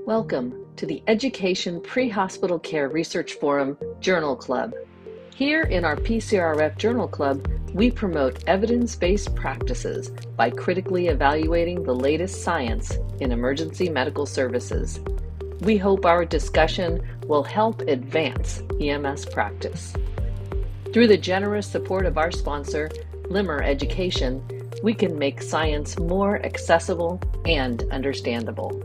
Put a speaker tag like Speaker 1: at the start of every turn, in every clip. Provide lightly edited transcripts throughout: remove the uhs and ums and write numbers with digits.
Speaker 1: Welcome to the Education Pre-Hospital Care Research Forum Journal Club. Here in our PCRF Journal Club, we promote evidence-based practices by critically evaluating the latest science in emergency medical services. We hope our discussion will help advance EMS practice. Through the generous support of our sponsor, Limmer Education, we can make science more accessible and understandable.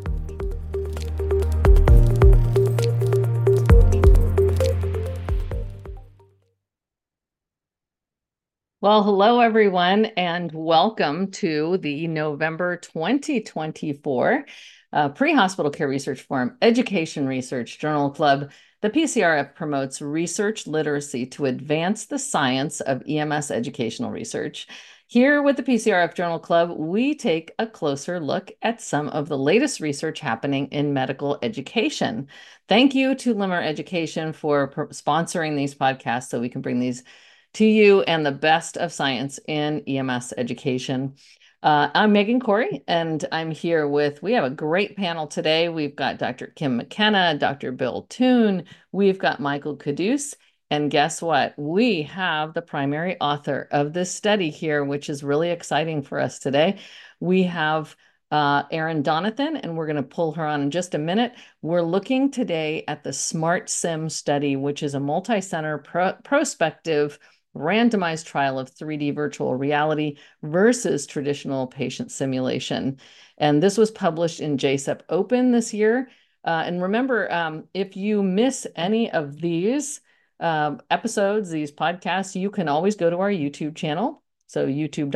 Speaker 1: Well, hello, everyone, and welcome to the November 2024 Pre-Hospital Care Research Forum Education Research Journal Club. The PCRF promotes research literacy to advance the science of EMS educational research. Here with the PCRF Journal Club, we take a closer look at some of the latest research happening in medical education. Thank you to Limmer Education for sponsoring these podcasts so we can bring these to you and the best of science in EMS education. I'm Megan Corey, and I'm here we have a great panel today. We've got Dr. Kim McKenna, Dr. Bill Toon, we've got Michael Caduce, and guess what? We have the primary author of this study here, which is really exciting for us today. We have Erin Donathan, and we're going to pull her on in just a minute. We're looking today at the SMART-SIM study, which is a multi-center prospective randomized trial of 3D virtual reality versus traditional patient simulation. And this was published in JSEP Open this year. And remember, if you miss any of these episodes, these podcasts, you can always go to our YouTube channel. So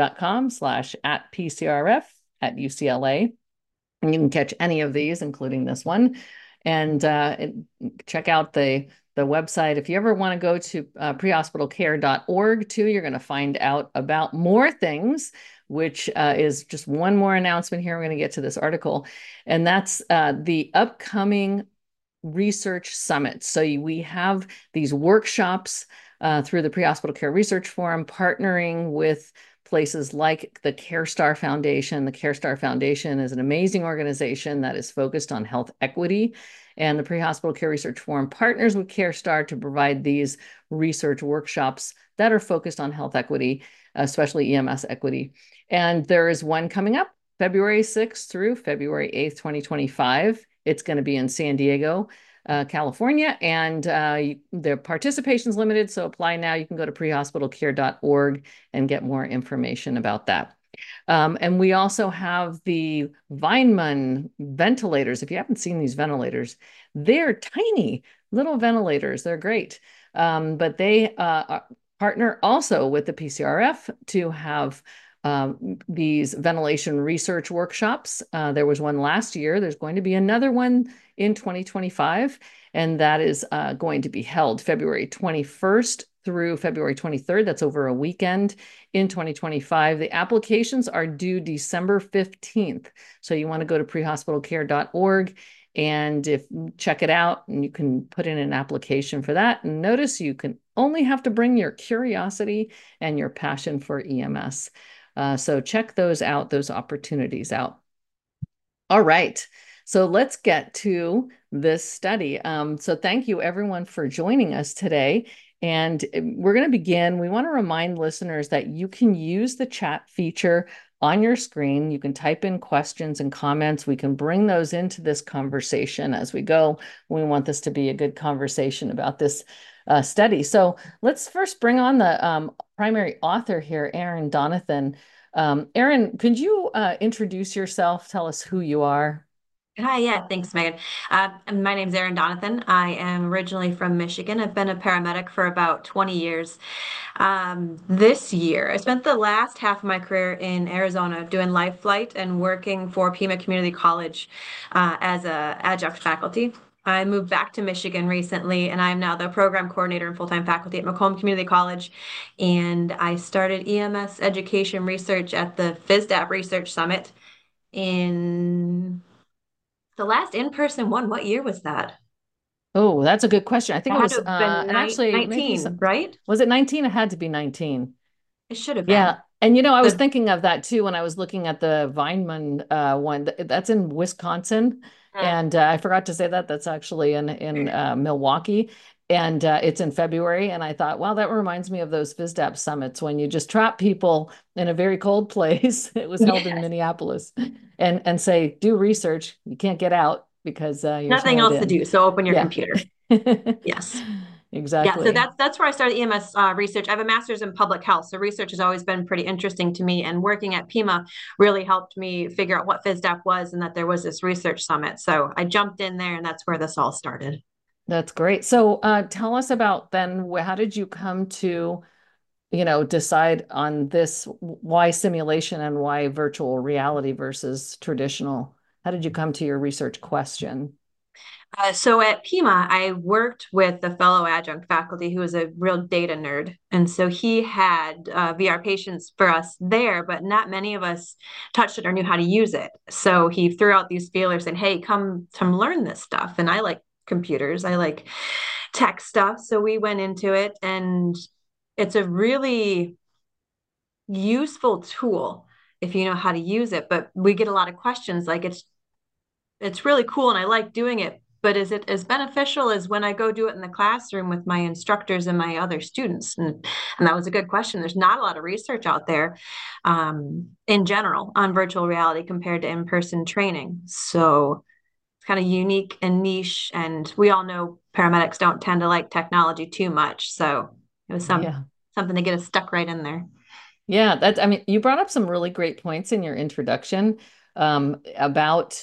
Speaker 1: youtube.com/@PCRF at UCLA. And you can catch any of these, including this one. And check out the website. If you ever want to go to prehospitalcare.org too, you're going to find out about more things, which is just one more announcement here. We're going to get to this article, and that's the upcoming research summit. So we have these workshops through the Pre-Hospital Care Research Forum, partnering with places like the CareStar Foundation. The CareStar Foundation is an amazing organization that is focused on health equity. And the Pre-Hospital Care Research Forum partners with CareStar to provide these research workshops that are focused on health equity, especially EMS equity. And there is one coming up February 6th through February 8th, 2025. It's going to be in San Diego, California, and the participation is limited, so apply now. You can go to prehospitalcare.org and get more information about that. And we also have the Weinmann ventilators. If you haven't seen these ventilators, they're tiny little ventilators. They're great. But they partner also with the PCRF to have these ventilation research workshops. There was one last year. There's going to be another one in 2025, and that is going to be held February 21st through February 23rd. That's over a weekend in 2025. The applications are due December 15th. So you want to go to prehospitalcare.org and check it out, and you can put in an application for that. And notice you can only have to bring your curiosity and your passion for EMS. So check those out, those opportunities out. All right. So let's get to this study. So thank you everyone for joining us today. And we're going to begin. We want to remind listeners that you can use the chat feature on your screen. You can type in questions and comments. We can bring those into this conversation as we go. We want this to be a good conversation about this study. So let's first bring on the primary author here, Erin Donathan. Erin, could you introduce yourself? Tell us who you are.
Speaker 2: Hi, yeah, thanks, Megan. My name's Erin Donathan. I am originally from Michigan. I've been a paramedic for about 20 years. This year, I spent the last half of my career in Arizona doing life flight and working for Pima Community College as a adjunct faculty. I moved back to Michigan recently, and I'm now the program coordinator and full-time faculty at Macomb Community College. And I started EMS education research at the FISDAP Research Summit in the last in-person one. What year was that?
Speaker 1: Oh, that's a good question. I think
Speaker 2: It
Speaker 1: it
Speaker 2: had
Speaker 1: was,
Speaker 2: to have been
Speaker 1: and actually maybe
Speaker 2: 19, right?
Speaker 1: was it 19? It had to be 19.
Speaker 2: It should have
Speaker 1: Yeah.
Speaker 2: been.
Speaker 1: And, I was
Speaker 2: The
Speaker 1: thinking of that too when I was looking at the Weinmann one. That's in Wisconsin.
Speaker 2: Mm.
Speaker 1: And I forgot to say that that's actually in Milwaukee, and it's in February. And I thought, wow, that reminds me of those FISDAP summits when you just trap people in a very cold place. It was held in
Speaker 2: Yes.
Speaker 1: Minneapolis, and say, do research. You can't get out because you're
Speaker 2: Nothing
Speaker 1: snowed
Speaker 2: else to
Speaker 1: in.
Speaker 2: do. So open your
Speaker 1: Yeah,
Speaker 2: computer. Yes. Yeah, so
Speaker 1: exactly.
Speaker 2: that's where I started EMS research. I have a master's in public health, so research has always been pretty interesting to me. And working at Pima really helped me figure out what FISDAP was and that there was this research summit. So I jumped in there, and that's where this all started.
Speaker 1: That's great. So tell us about then, how did you come to, decide on this, why simulation and why virtual reality versus traditional? How did you come to your research question?
Speaker 2: So at Pima, I worked with the fellow adjunct faculty who was a real data nerd. And so he had VR patients for us there, but not many of us touched it or knew how to use it. So he threw out these feelers and, hey, come learn this stuff. And I like computers, I like tech stuff. So we went into it, and it's a really useful tool if you know how to use it. But we get a lot of questions like it's really cool and I like doing it, but is it as beneficial as when I go do it in the classroom with my instructors and my other students? And that was a good question. There's not a lot of research out there in general on virtual reality compared to in-person training. So it's kind of unique and niche. And we all know paramedics don't tend to like technology too much. So it was
Speaker 1: Yeah.
Speaker 2: something to get us stuck right in there.
Speaker 1: Yeah, I mean, you brought up some really great points in your introduction about,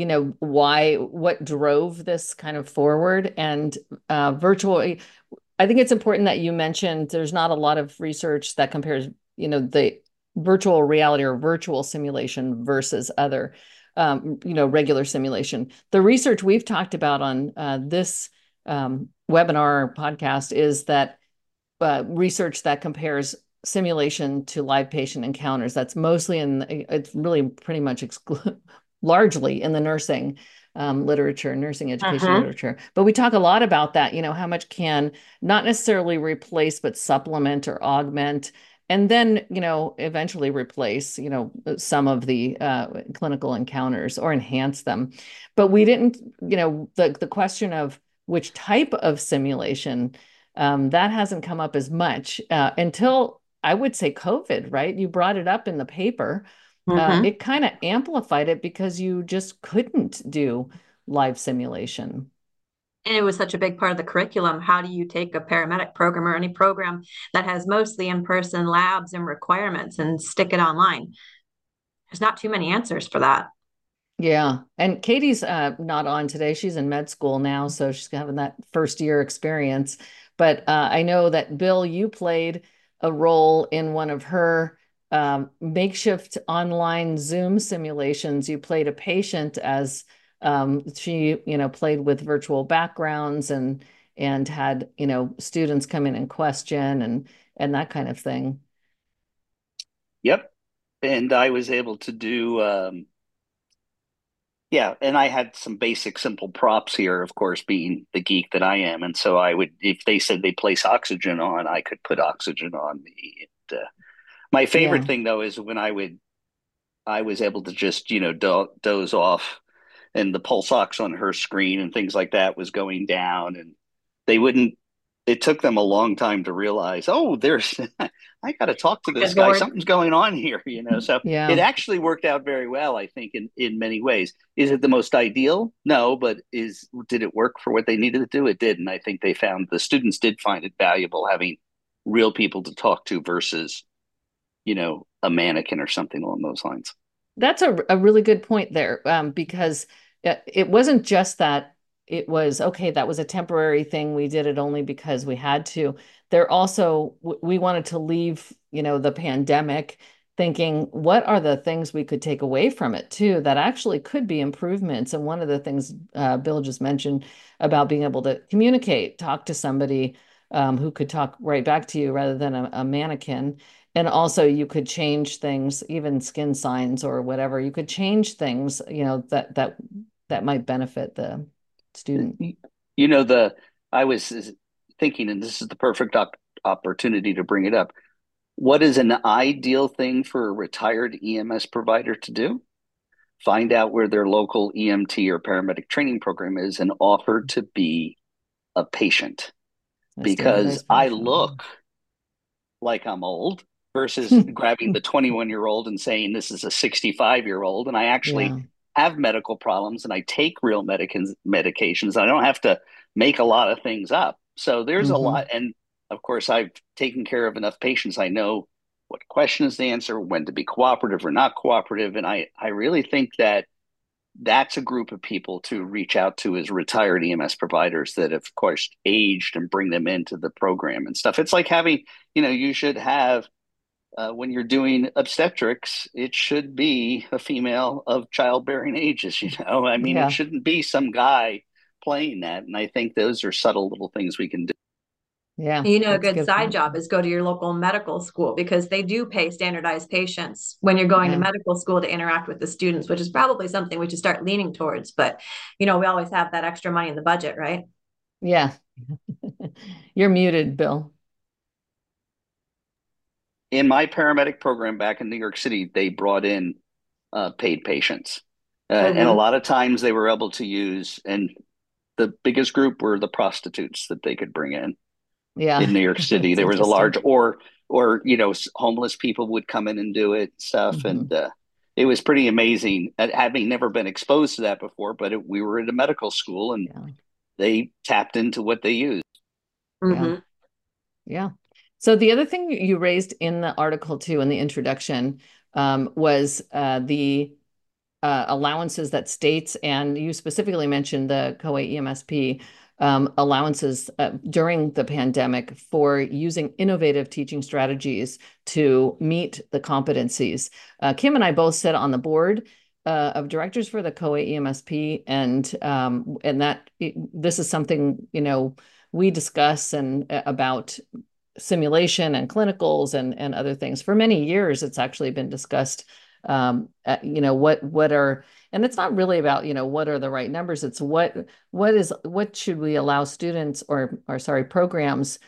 Speaker 1: what drove this kind of forward and virtual. I think it's important that you mentioned there's not a lot of research that compares, the virtual reality or virtual simulation versus other, regular simulation. The research we've talked about on this webinar or podcast is that research that compares simulation to live patient encounters. That's mostly it's really pretty much largely in the nursing literature, nursing education
Speaker 2: Mm-hmm.
Speaker 1: literature. But we talk a lot about that, how much can not necessarily replace, but supplement or augment. And then, eventually replace, some of the clinical encounters or enhance them. But we didn't, the question of which type of simulation that hasn't come up as much until I would say COVID, right? You brought it up in the paper.
Speaker 2: Mm-hmm.
Speaker 1: It kind of amplified it because you just couldn't do live simulation.
Speaker 2: And it was such a big part of the curriculum. How do you take a paramedic program or any program that has mostly in-person labs and requirements and stick it online? There's not too many answers for that.
Speaker 1: Yeah. And Katie's not on today. She's in med school now, so she's having that first year experience. But I know that Bill, you played a role in one of her makeshift online Zoom simulations. You played a patient as she, played with virtual backgrounds and had, students come in and question and that kind of thing.
Speaker 3: Yep. And I was able to do, yeah, and I had some basic simple props here, of course, being the geek that I am. And so I would, if they said they place oxygen on, I could put oxygen on me. And, my favorite
Speaker 1: Yeah.
Speaker 3: thing though is when I was able to just, doze off and the pulse ox on her screen and things like that was going down and they wouldn't it took them a long time to realize, oh, there's I got to talk to this
Speaker 2: Good
Speaker 3: guy.
Speaker 2: Lord.
Speaker 3: Something's going on here. So it
Speaker 1: Yeah.
Speaker 3: actually worked out very well, I think, in many ways. Is it the most ideal? No, but did it work for what they needed to do? It did, and I think the students did find it valuable having real people to talk to versus a mannequin or something along those lines.
Speaker 1: That's a really good point there, because it wasn't just that it was okay, that was a temporary thing. We did it only because we had to. There also, we wanted to leave, the pandemic thinking, what are the things we could take away from it too, that actually could be improvements. And one of the things Bill just mentioned about being able to communicate, talk to somebody who could talk right back to you rather than a mannequin. And also you could change things, even skin signs or whatever. You could change things, that might benefit the student.
Speaker 3: You know, the I was thinking, and this is the perfect opportunity to bring it up. What is an ideal thing for a retired EMS provider to do? find out where their local EMT or paramedic training program is and offer to be a patient,
Speaker 1: A
Speaker 3: because
Speaker 1: standardized
Speaker 3: I
Speaker 1: version.
Speaker 3: look like I'm old versus grabbing the 21-year-old and saying this is a 65-year-old. And I actually
Speaker 1: Yeah.
Speaker 3: have medical problems and I take real medications. I don't have to make a lot of things up. So there's a
Speaker 1: Hmm.
Speaker 3: lot. And of course, I've taken care of enough patients. I know what questions to answer, when to be cooperative or not cooperative. And I really think that that's a group of people to reach out to as retired EMS providers that have, of course, aged, and bring them into the program and stuff. It's like having, you should have, when you're doing obstetrics, it should be a female of childbearing ages, I mean, it
Speaker 1: Yeah.
Speaker 3: shouldn't be some guy playing that. And I think those are subtle little things we can do.
Speaker 1: Yeah.
Speaker 2: You know, a
Speaker 1: That's a
Speaker 2: good
Speaker 1: good
Speaker 2: side
Speaker 1: point.
Speaker 2: job is go to your local medical school because they do pay standardized patients when you're going to
Speaker 1: Yeah.
Speaker 2: medical school to interact with the students, which is probably something we should start leaning towards. But, we always have that extra money in the budget, right?
Speaker 1: Yeah. You're muted, Bill.
Speaker 3: In my paramedic program back in New York City, they brought in paid patients. And a
Speaker 2: Mm-hmm.
Speaker 3: lot of times they were able to use, and the biggest group were the prostitutes that they could bring
Speaker 1: Yeah.
Speaker 3: in New York City.
Speaker 1: That's
Speaker 3: There was a
Speaker 1: interesting.
Speaker 3: large, or homeless people would come in and do it stuff,
Speaker 1: Hmm.
Speaker 3: and it was pretty amazing. Having never been exposed to that before, but we were at a medical school, and
Speaker 1: Yeah.
Speaker 3: they tapped into what they used.
Speaker 1: Yeah.
Speaker 2: Mm-hmm.
Speaker 1: Yeah. So the other thing you raised in the article too, in the introduction, was the allowances that states, and you specifically mentioned the COA EMSP allowances during the pandemic for using innovative teaching strategies to meet the competencies. Kim and I both sit on the board of directors for the COA EMSP, and that this is something we discuss and about simulation and clinicals and other things. For many years, it's actually been discussed. What are, and it's not really about what are the right numbers. It's what should we allow students or sorry programs.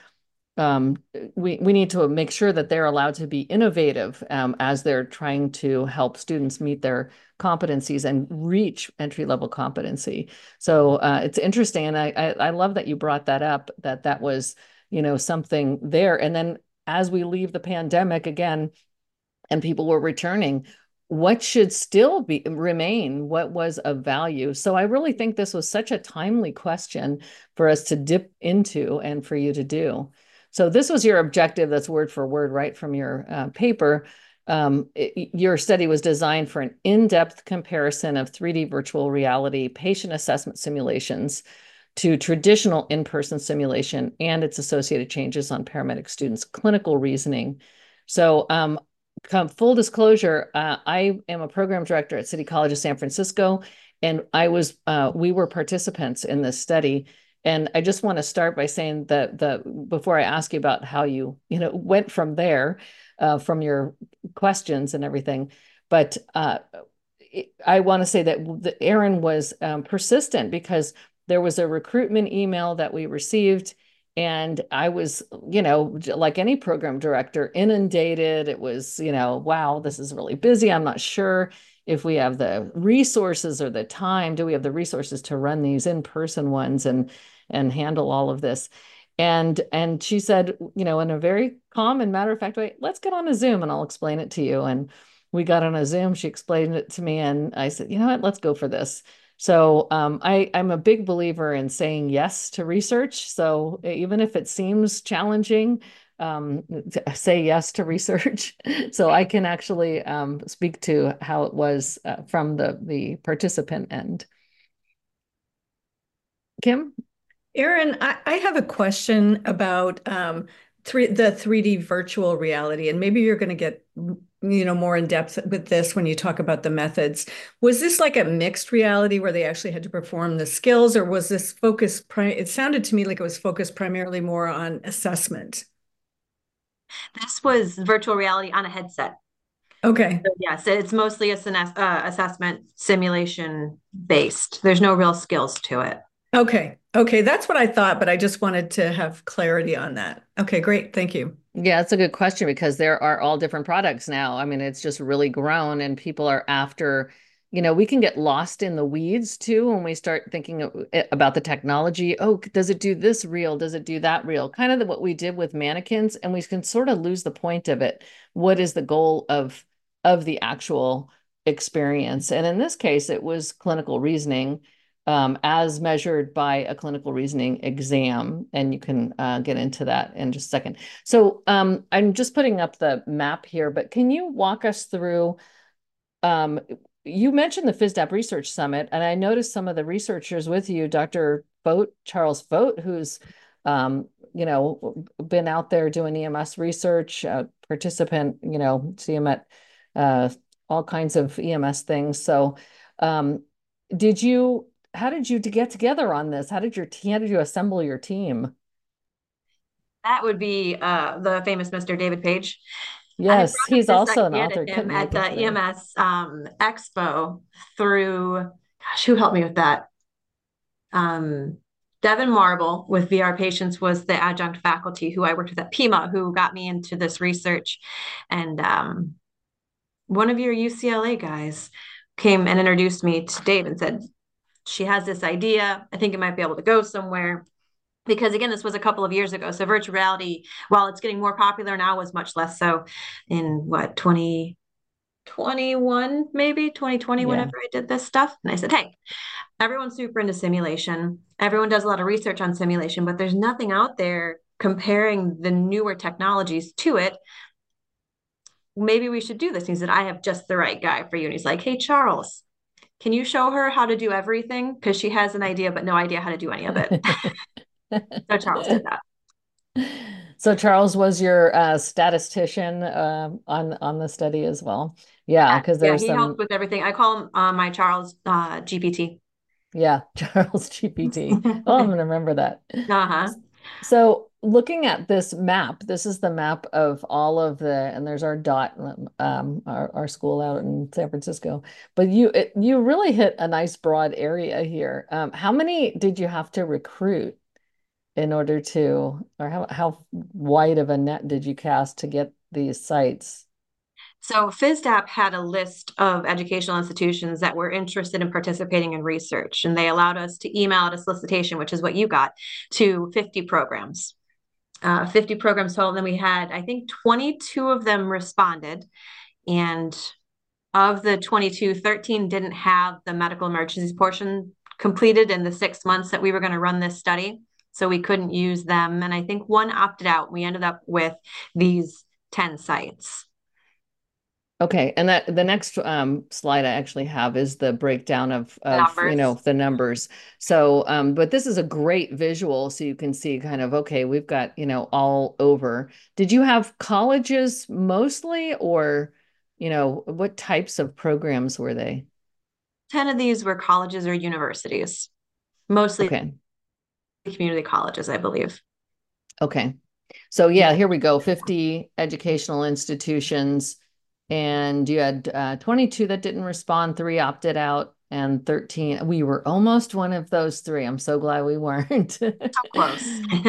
Speaker 1: We need to make sure that they're allowed to be innovative as they're trying to help students meet their competencies and reach entry level competency. So it's interesting, and I love that you brought that up. That was something there, and then as we leave the pandemic again, and people were returning, what should still be remain, what was of value? So I really think this was such a timely question for us to dip into and for you to do. So this was your objective. That's word for word right from your paper. Your study was designed for an in-depth comparison of 3D virtual reality patient assessment simulations to traditional in-person simulation and its associated changes on paramedic students' clinical reasoning. So full disclosure, I am a program director at City College of San Francisco, and we were participants in this study. And I just want to start by saying that before I ask you about how you went from there, from your questions and everything, but I want to say that Aaron was persistent because there was a recruitment email that we received, and I was, like any program director, inundated. It was, wow, this is really busy. I'm not sure if we have the resources or the time. Do we have the resources to run these in-person ones and handle all of this? And she said, in a very calm and matter-of-fact way, let's get on a Zoom and I'll explain it to you. And we got on a Zoom. She explained it to me, and I said, you know what, let's go for this. So I'm a big believer in saying yes to research. So even if it seems challenging, say yes to research. So I can actually speak to how it was from the participant end. Kim?
Speaker 4: Erin, I have a question about the 3D virtual reality, and maybe you're going to get more in depth with this when you talk about the methods. Was this like a mixed reality where they actually had to perform the skills, or was this focused? It sounded to me like it was focused primarily more on assessment.
Speaker 2: This was virtual reality on a headset.
Speaker 4: Okay.
Speaker 2: So yes, it's mostly assessment simulation based. There's no real skills to it.
Speaker 4: Okay. Okay. That's what I thought, but I just wanted to have clarity on that. Okay, great. Thank you.
Speaker 1: Yeah, that's a good question because there are all different products now. I mean, it's just really grown and people are after we can get lost in the weeds too when we start thinking about the technology. Oh, does it do this reel? Does it do that reel? Kind of what we did with mannequins, and we can sort of lose the point of it. What is the goal of the actual experience? And in this case, it was clinical reasoning, as measured by a clinical reasoning exam. And you can get into that in just a second. So I'm just putting up the map here, but can you walk us through? You mentioned the FISDAP Research Summit, and I noticed some of the researchers with you, Dr. Vogt, Charles Vogt, who's been out there doing EMS research, participant, see him at all kinds of EMS things. So how did you get together on this? How did you assemble your team?
Speaker 2: That would be the famous Mr. David Page. I
Speaker 1: Yes,
Speaker 2: brought up
Speaker 1: he's
Speaker 2: this
Speaker 1: also an
Speaker 2: idea to
Speaker 1: author.
Speaker 2: him
Speaker 1: Couldn't
Speaker 2: at
Speaker 1: make it
Speaker 2: the
Speaker 1: today.
Speaker 2: EMS Expo through, gosh, who helped me with that? Devin Marble with VR Patients was the adjunct faculty who I worked with at Pima, who got me into this research. And one of your UCLA guys came and introduced me to Dave and said, she has this idea. I think it might be able to go somewhere. Because again, this was a couple of years ago. So virtual reality, while it's getting more popular now, was much less so in 2021, maybe 2020, whenever I did this stuff. And I said, hey, everyone's super into simulation. Everyone does a lot of research on simulation, but there's nothing out there comparing the newer technologies to it. Maybe we should do this. And he said, I have just the right guy for you. And he's like, hey, Charles, can you show her how to do everything? Because she has an idea, but no idea how to do any of it. So Charles did that.
Speaker 1: So Charles was your statistician on the study as well. Yeah, because there's
Speaker 2: he
Speaker 1: some
Speaker 2: helped with everything. I call him my Charles GPT.
Speaker 1: Yeah, Charles GPT. Oh, I'm gonna remember that.
Speaker 2: Uh-huh.
Speaker 1: So looking at this map, this is the map of all of and there's our dot, our school out in San Francisco. But you really hit a nice broad area here. How many did you have to recruit in order to, or how wide of a net did you cast to get these sites?
Speaker 2: So FISDAP had a list of educational institutions that were interested in participating in research, and they allowed us to email out a solicitation, which is what you got, to 50 programs. 50 programs total. And then we had, I think, 22 of them responded. And of the 22, 13 didn't have the medical emergencies portion completed in the 6 months that we were going to run this study. So we couldn't use them. And I think one opted out. We ended up with these 10 sites.
Speaker 1: Okay, and that the next slide I actually have is the breakdown of
Speaker 2: Numbers.
Speaker 1: the numbers. So, but this is a great visual, so you can see kind of, okay, we've got all over. Did you have colleges mostly, or what types of programs were they?
Speaker 2: 10 of these were colleges or universities, mostly
Speaker 1: Okay,
Speaker 2: community colleges, I believe.
Speaker 1: okay. So yeah, here we go. 50 educational institutions. And you had 22 that didn't respond, 3 opted out, and 13. We were almost one of those 3. I'm so glad we weren't.
Speaker 2: So close.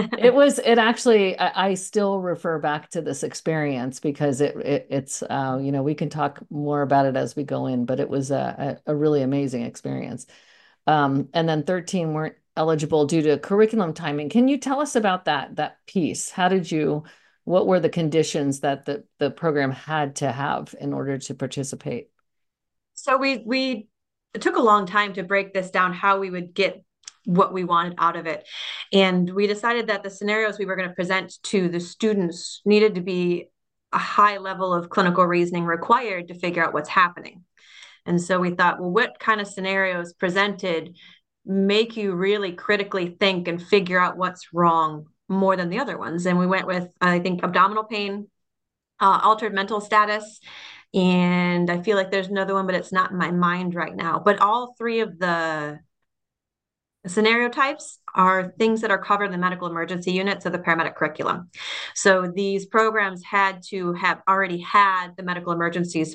Speaker 1: It actually, I still refer back to this experience because it's, we can talk more about it as we go in, but it was a really amazing experience. And then 13 weren't eligible due to curriculum timing. Can you tell us about that piece? What were the conditions that the program had to have in order to participate?
Speaker 2: So we it took a long time to break this down, how we would get what we wanted out of it. And we decided that the scenarios we were going to present to the students needed to be a high level of clinical reasoning required to figure out what's happening. And so we thought, well, what kind of scenarios presented make you really critically think and figure out what's wrong more than the other ones? And we went with, I think, abdominal pain, altered mental status, and I feel like there's another one, but it's not in my mind right now. But all 3 of the scenario types are things that are covered in the medical emergency units of the paramedic curriculum. So these programs had to have already had the medical emergencies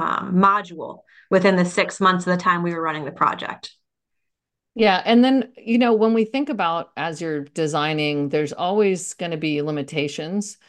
Speaker 2: module within the 6 months of the time we were running the project.
Speaker 1: Yeah. And then, when we think about as you're designing, there's always going to be limitations.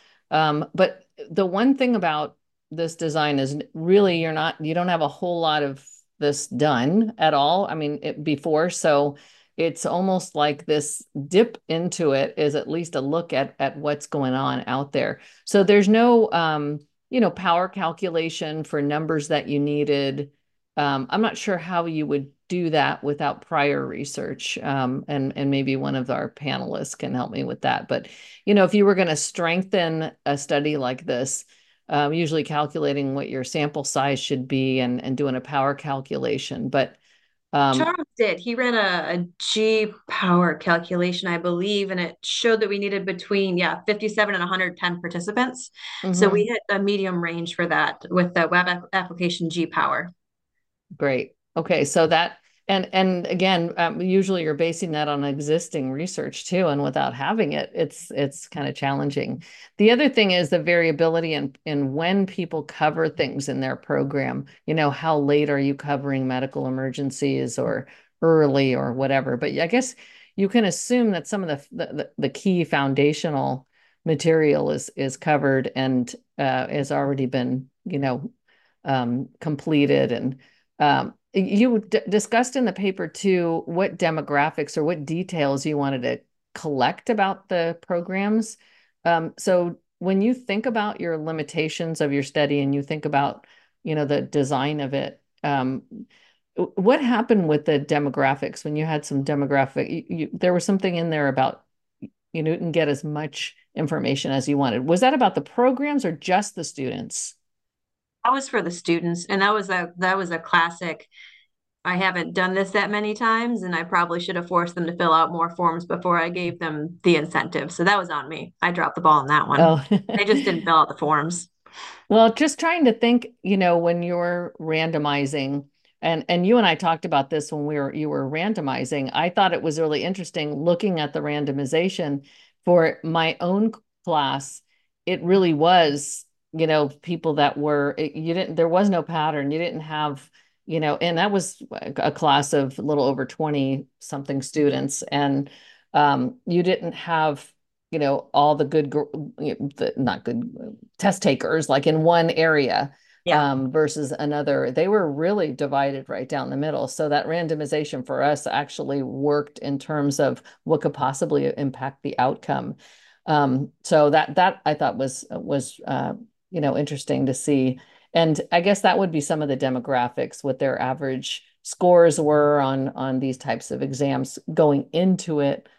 Speaker 1: But the one thing about this design is really you don't have a whole lot of this done at all. I mean, before, so it's almost like this dip into it is at least a look at what's going on out there. So there's no power calculation for numbers that you needed. I'm not sure how you would do that without prior research. And maybe one of our panelists can help me with that. But, if you were going to strengthen a study like this, usually calculating what your sample size should be and doing a power calculation. But
Speaker 2: Charles did. He ran a G power calculation, I believe, and it showed that we needed between 57 and 110 participants. So we
Speaker 1: mhm.
Speaker 2: hit a medium range for that with the application G power.
Speaker 1: Great. Okay, so that and again, usually you're basing that on existing research too, and without having it, it's kind of challenging. The other thing is the variability in when people cover things in their program. How late are you covering medical emergencies or early or whatever? But I guess you can assume that some of the key foundational material is covered and has already been, completed and you discussed in the paper too what demographics or what details you wanted to collect about the programs. So when you think about your limitations of your study and you think about, the design of it, what happened with the demographics when you had some demographic, there was something in there about you didn't get as much information as you wanted. Was that about the programs or just the students?
Speaker 2: That was for the students, and that was a classic. I haven't done this that many times, and I probably should have forced them to fill out more forms before I gave them the incentive. So that was on me. I dropped the ball on that one.
Speaker 1: Oh,
Speaker 2: They just didn't fill out the forms.
Speaker 1: well, just trying to think, when you're randomizing, and you and I talked about this when you were randomizing. I thought it was really interesting looking at the randomization for my own class. It really was, people that there was no pattern. You didn't have, and that was a class of a little over 20 something students. And you didn't have all the good, not good test takers, like in one area
Speaker 2: Yeah.
Speaker 1: versus another. They were really divided right down the middle. So that randomization for us actually worked in terms of what could possibly impact the outcome. So that I thought was interesting to see. And I guess that would be some of the demographics, what their average scores were on these types of exams going into it.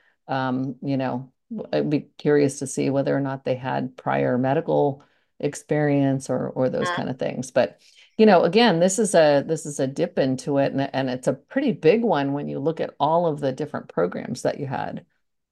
Speaker 1: I'd be curious to see whether or not they had prior medical experience or those kind of things. But again, this is a dip into it, and it's a pretty big one when you look at all of the different programs that you had.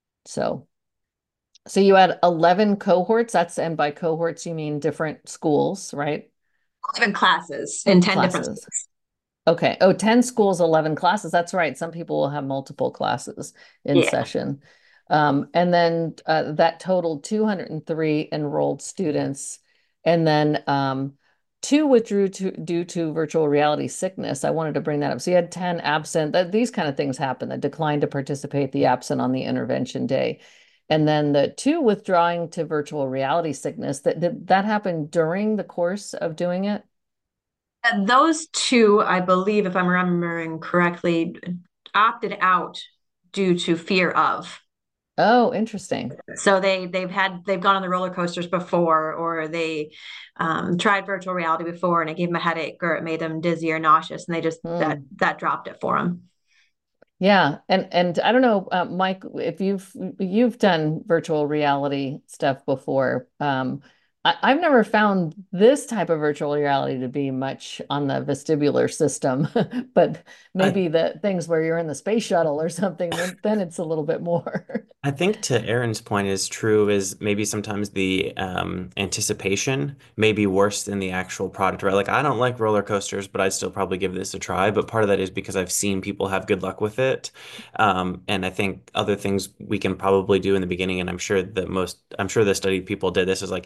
Speaker 1: So you had 11 cohorts. And by cohorts you mean different schools, right?
Speaker 2: 11 classes in 10 different
Speaker 1: Classes.
Speaker 2: schools.
Speaker 1: Okay. Oh, 10 schools, 11 classes. That's right. Some people will have multiple classes in
Speaker 2: Yeah.
Speaker 1: session. And then that totaled 203 enrolled students. And then two withdrew due to virtual reality sickness. I wanted to bring that up. So you had 10 absent. These kind of things happen. The decline to participate, the absent on the intervention day. And then the two withdrawing to virtual reality sickness, did that happen during the course of doing it?
Speaker 2: And those two, I believe, if I'm remembering correctly, opted out due to fear of.
Speaker 1: Oh, interesting.
Speaker 2: So they've gone on the roller coasters before, or they tried virtual reality before, and it gave them a headache, or it made them dizzy or nauseous, and they just
Speaker 1: Hmm.
Speaker 2: that dropped it for them.
Speaker 1: Yeah, and I don't know, Mike, if you've done virtual reality stuff before. I've never found this type of virtual reality to be much on the vestibular system, but
Speaker 5: I,
Speaker 1: maybe the things where you're in the space shuttle or something, then it's a little bit more.
Speaker 5: I think to Aaron's point is true is maybe sometimes the anticipation may be worse than the actual product, right? Like I don't like roller coasters, but I'd still probably give this a try. But part of that is because I've seen people have good luck with it. And I think other things we can probably do in the beginning, and I'm sure the study people did this is like give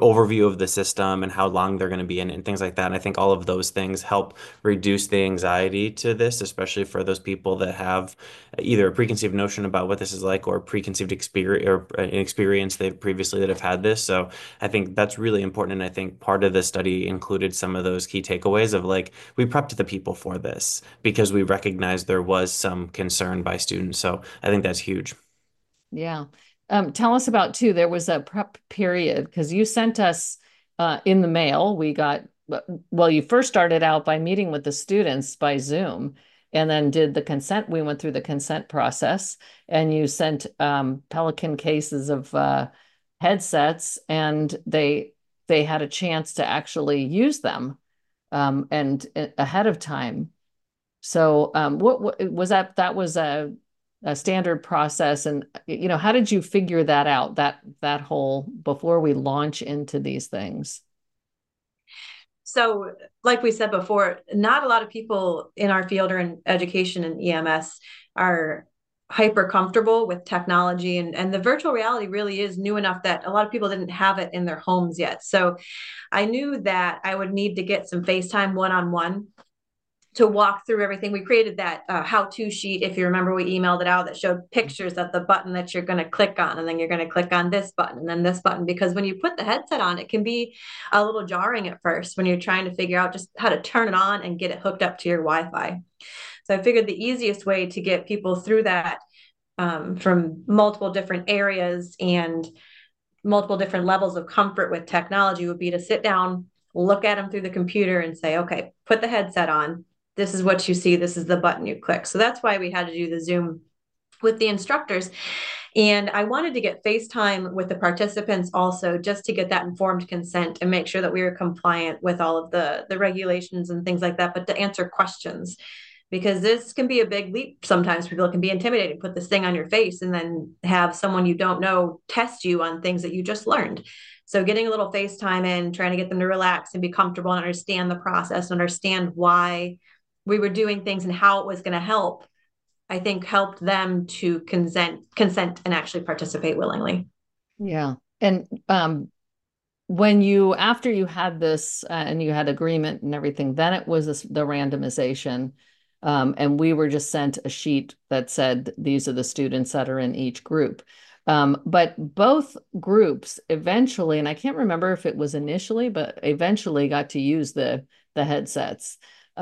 Speaker 5: overview of the system and how long they're going to be in it and things like that. And I think all of those things help reduce the anxiety to this, especially for those people that have either a preconceived notion about what this is like or preconceived experience or an experience they've previously that have had this. So I think that's really important. And I think part of the study included some of those key takeaways of like, we prepped the people for this because we recognized there was some concern by students. So I think that's huge.
Speaker 1: Yeah. Tell us about too, there was a prep period because you sent us in the mail. We got, well, you first started out by meeting with the students by Zoom and then did the consent. We went through the consent process and you sent Pelican cases of headsets and they had a chance to actually use them and ahead of time. So what was that? That was a standard process. And, you know, how did you figure that out, that whole, before we launch into these things?
Speaker 2: So, like we said before, not a lot of people in our field or in education and EMS are hyper comfortable with technology. And the virtual reality really is new enough that a lot of people didn't have it in their homes yet. So I knew that I would need to get some FaceTime one-on-one to walk through everything. We created that how-to sheet. If you remember, we emailed it out that showed pictures of the button that you're going to click on, and then you're going to click on this button and then this button, because when you put the headset on, it can be a little jarring at first when you're trying to figure out just how to turn it on and get it hooked up to your Wi-Fi. So I figured the easiest way to get people through that from multiple different areas and multiple different levels of comfort with technology would be to sit down, look at them through the computer and say, okay, put the headset on. This is what you see. This is the button you click. So that's why we had to do the Zoom with the instructors. And I wanted to get FaceTime with the participants also, just to get that informed consent and make sure that we were compliant with all of the regulations and things like that, but to answer questions, because this can be a big leap. Sometimes people can be intimidated, put this thing on your face and then have someone you don't know test you on things that you just learned. So getting a little FaceTime in, trying to get them to relax and be comfortable and understand the process, understand why we were doing things and how it was going to help, I think helped them to consent and actually participate willingly.
Speaker 1: Yeah. And after you had this and you had agreement and everything, then it was the randomization. And we were just sent a sheet that said, these are the students that are in each group. But both groups eventually, and I can't remember if it was initially, but eventually got to use the headsets.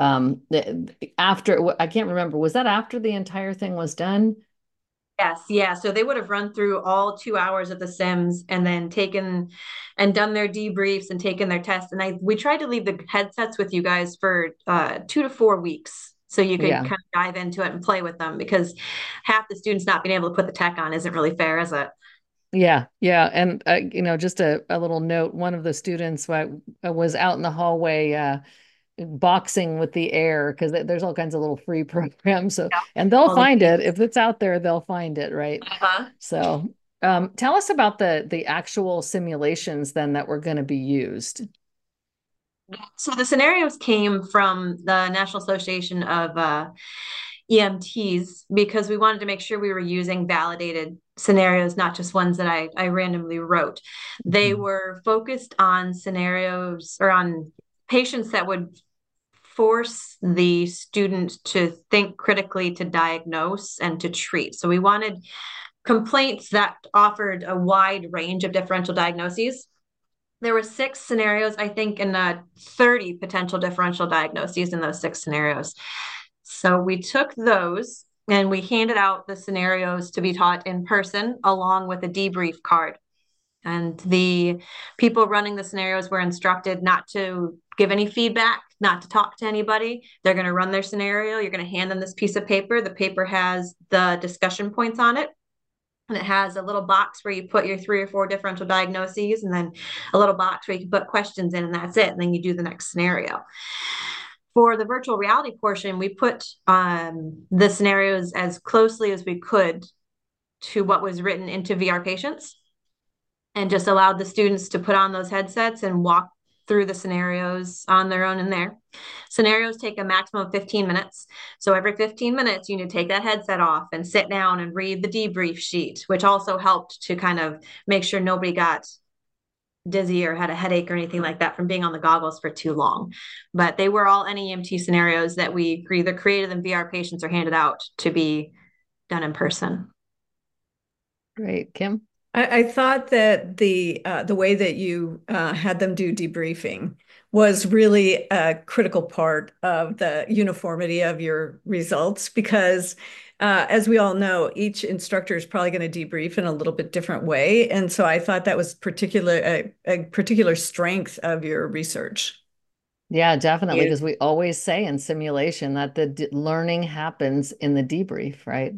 Speaker 1: After, I can't remember, was that after the entire thing was done?
Speaker 2: Yes, yeah. So they would have run through all 2 hours of the Sims and then taken and done their debriefs and taken their tests. And we tried to leave the headsets with you guys for 2 to 4 weeks. So you could kind of dive into it and play with them, because half the students not being able to put the tech on isn't really fair, is it?
Speaker 1: Yeah, yeah. And, you know, just a little note, one of the students was out in the hallway boxing with the air, because there's all kinds of little free programs. So, and they'll find it. If it's out there, they'll find it, right? So tell us about the actual simulations then that were going to be used.
Speaker 2: So the scenarios came from the National Association of EMTs, because we wanted to make sure we were using validated scenarios, not just ones that I randomly wrote. They were focused on scenarios or on patients that would force the student to think critically, to diagnose and to treat. So we wanted complaints that offered a wide range of differential diagnoses. There were 6 scenarios, I think, and 30 potential differential diagnoses in those 6 scenarios. So we took those and we handed out the scenarios to be taught in person along with a debrief card. And the people running the scenarios were instructed not to give any feedback, not to talk to anybody. They're going to run their scenario. You're going to hand them this piece of paper. The paper has the discussion points on it. And it has a little box where you put your 3 or 4 differential diagnoses, and then a little box where you can put questions in, and that's it. And then you do the next scenario. For the virtual reality portion, we put the scenarios as closely as we could to what was written into VR Patients, and just allowed the students to put on those headsets and walk through the scenarios on their own in there. Scenarios take a maximum of 15 minutes. So every 15 minutes, you need to take that headset off and sit down and read the debrief sheet, which also helped to kind of make sure nobody got dizzy or had a headache or anything like that from being on the goggles for too long. But they were all NEMT scenarios that we either created in VR patients or handed out to be done in person.
Speaker 1: Great. Kim?
Speaker 4: I thought that the way that you had them do debriefing was really a critical part of the uniformity of your results because, as we all know, each instructor is probably going to debrief in a little bit different way, and so I thought that was a particular strength of your research.
Speaker 1: Yeah, definitely. Because we always say in simulation that the learning happens in the debrief, right?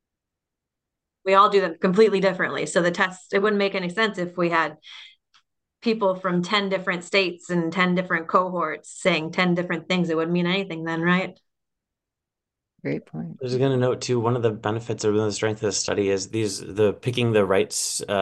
Speaker 2: We all do them completely differently. So the test, it wouldn't make any sense if we had people from 10 different states and 10 different cohorts saying 10 different things. It wouldn't mean anything then, right?
Speaker 1: Great point.
Speaker 5: I was going to note too, one of the benefits or the strength of the study is the picking the right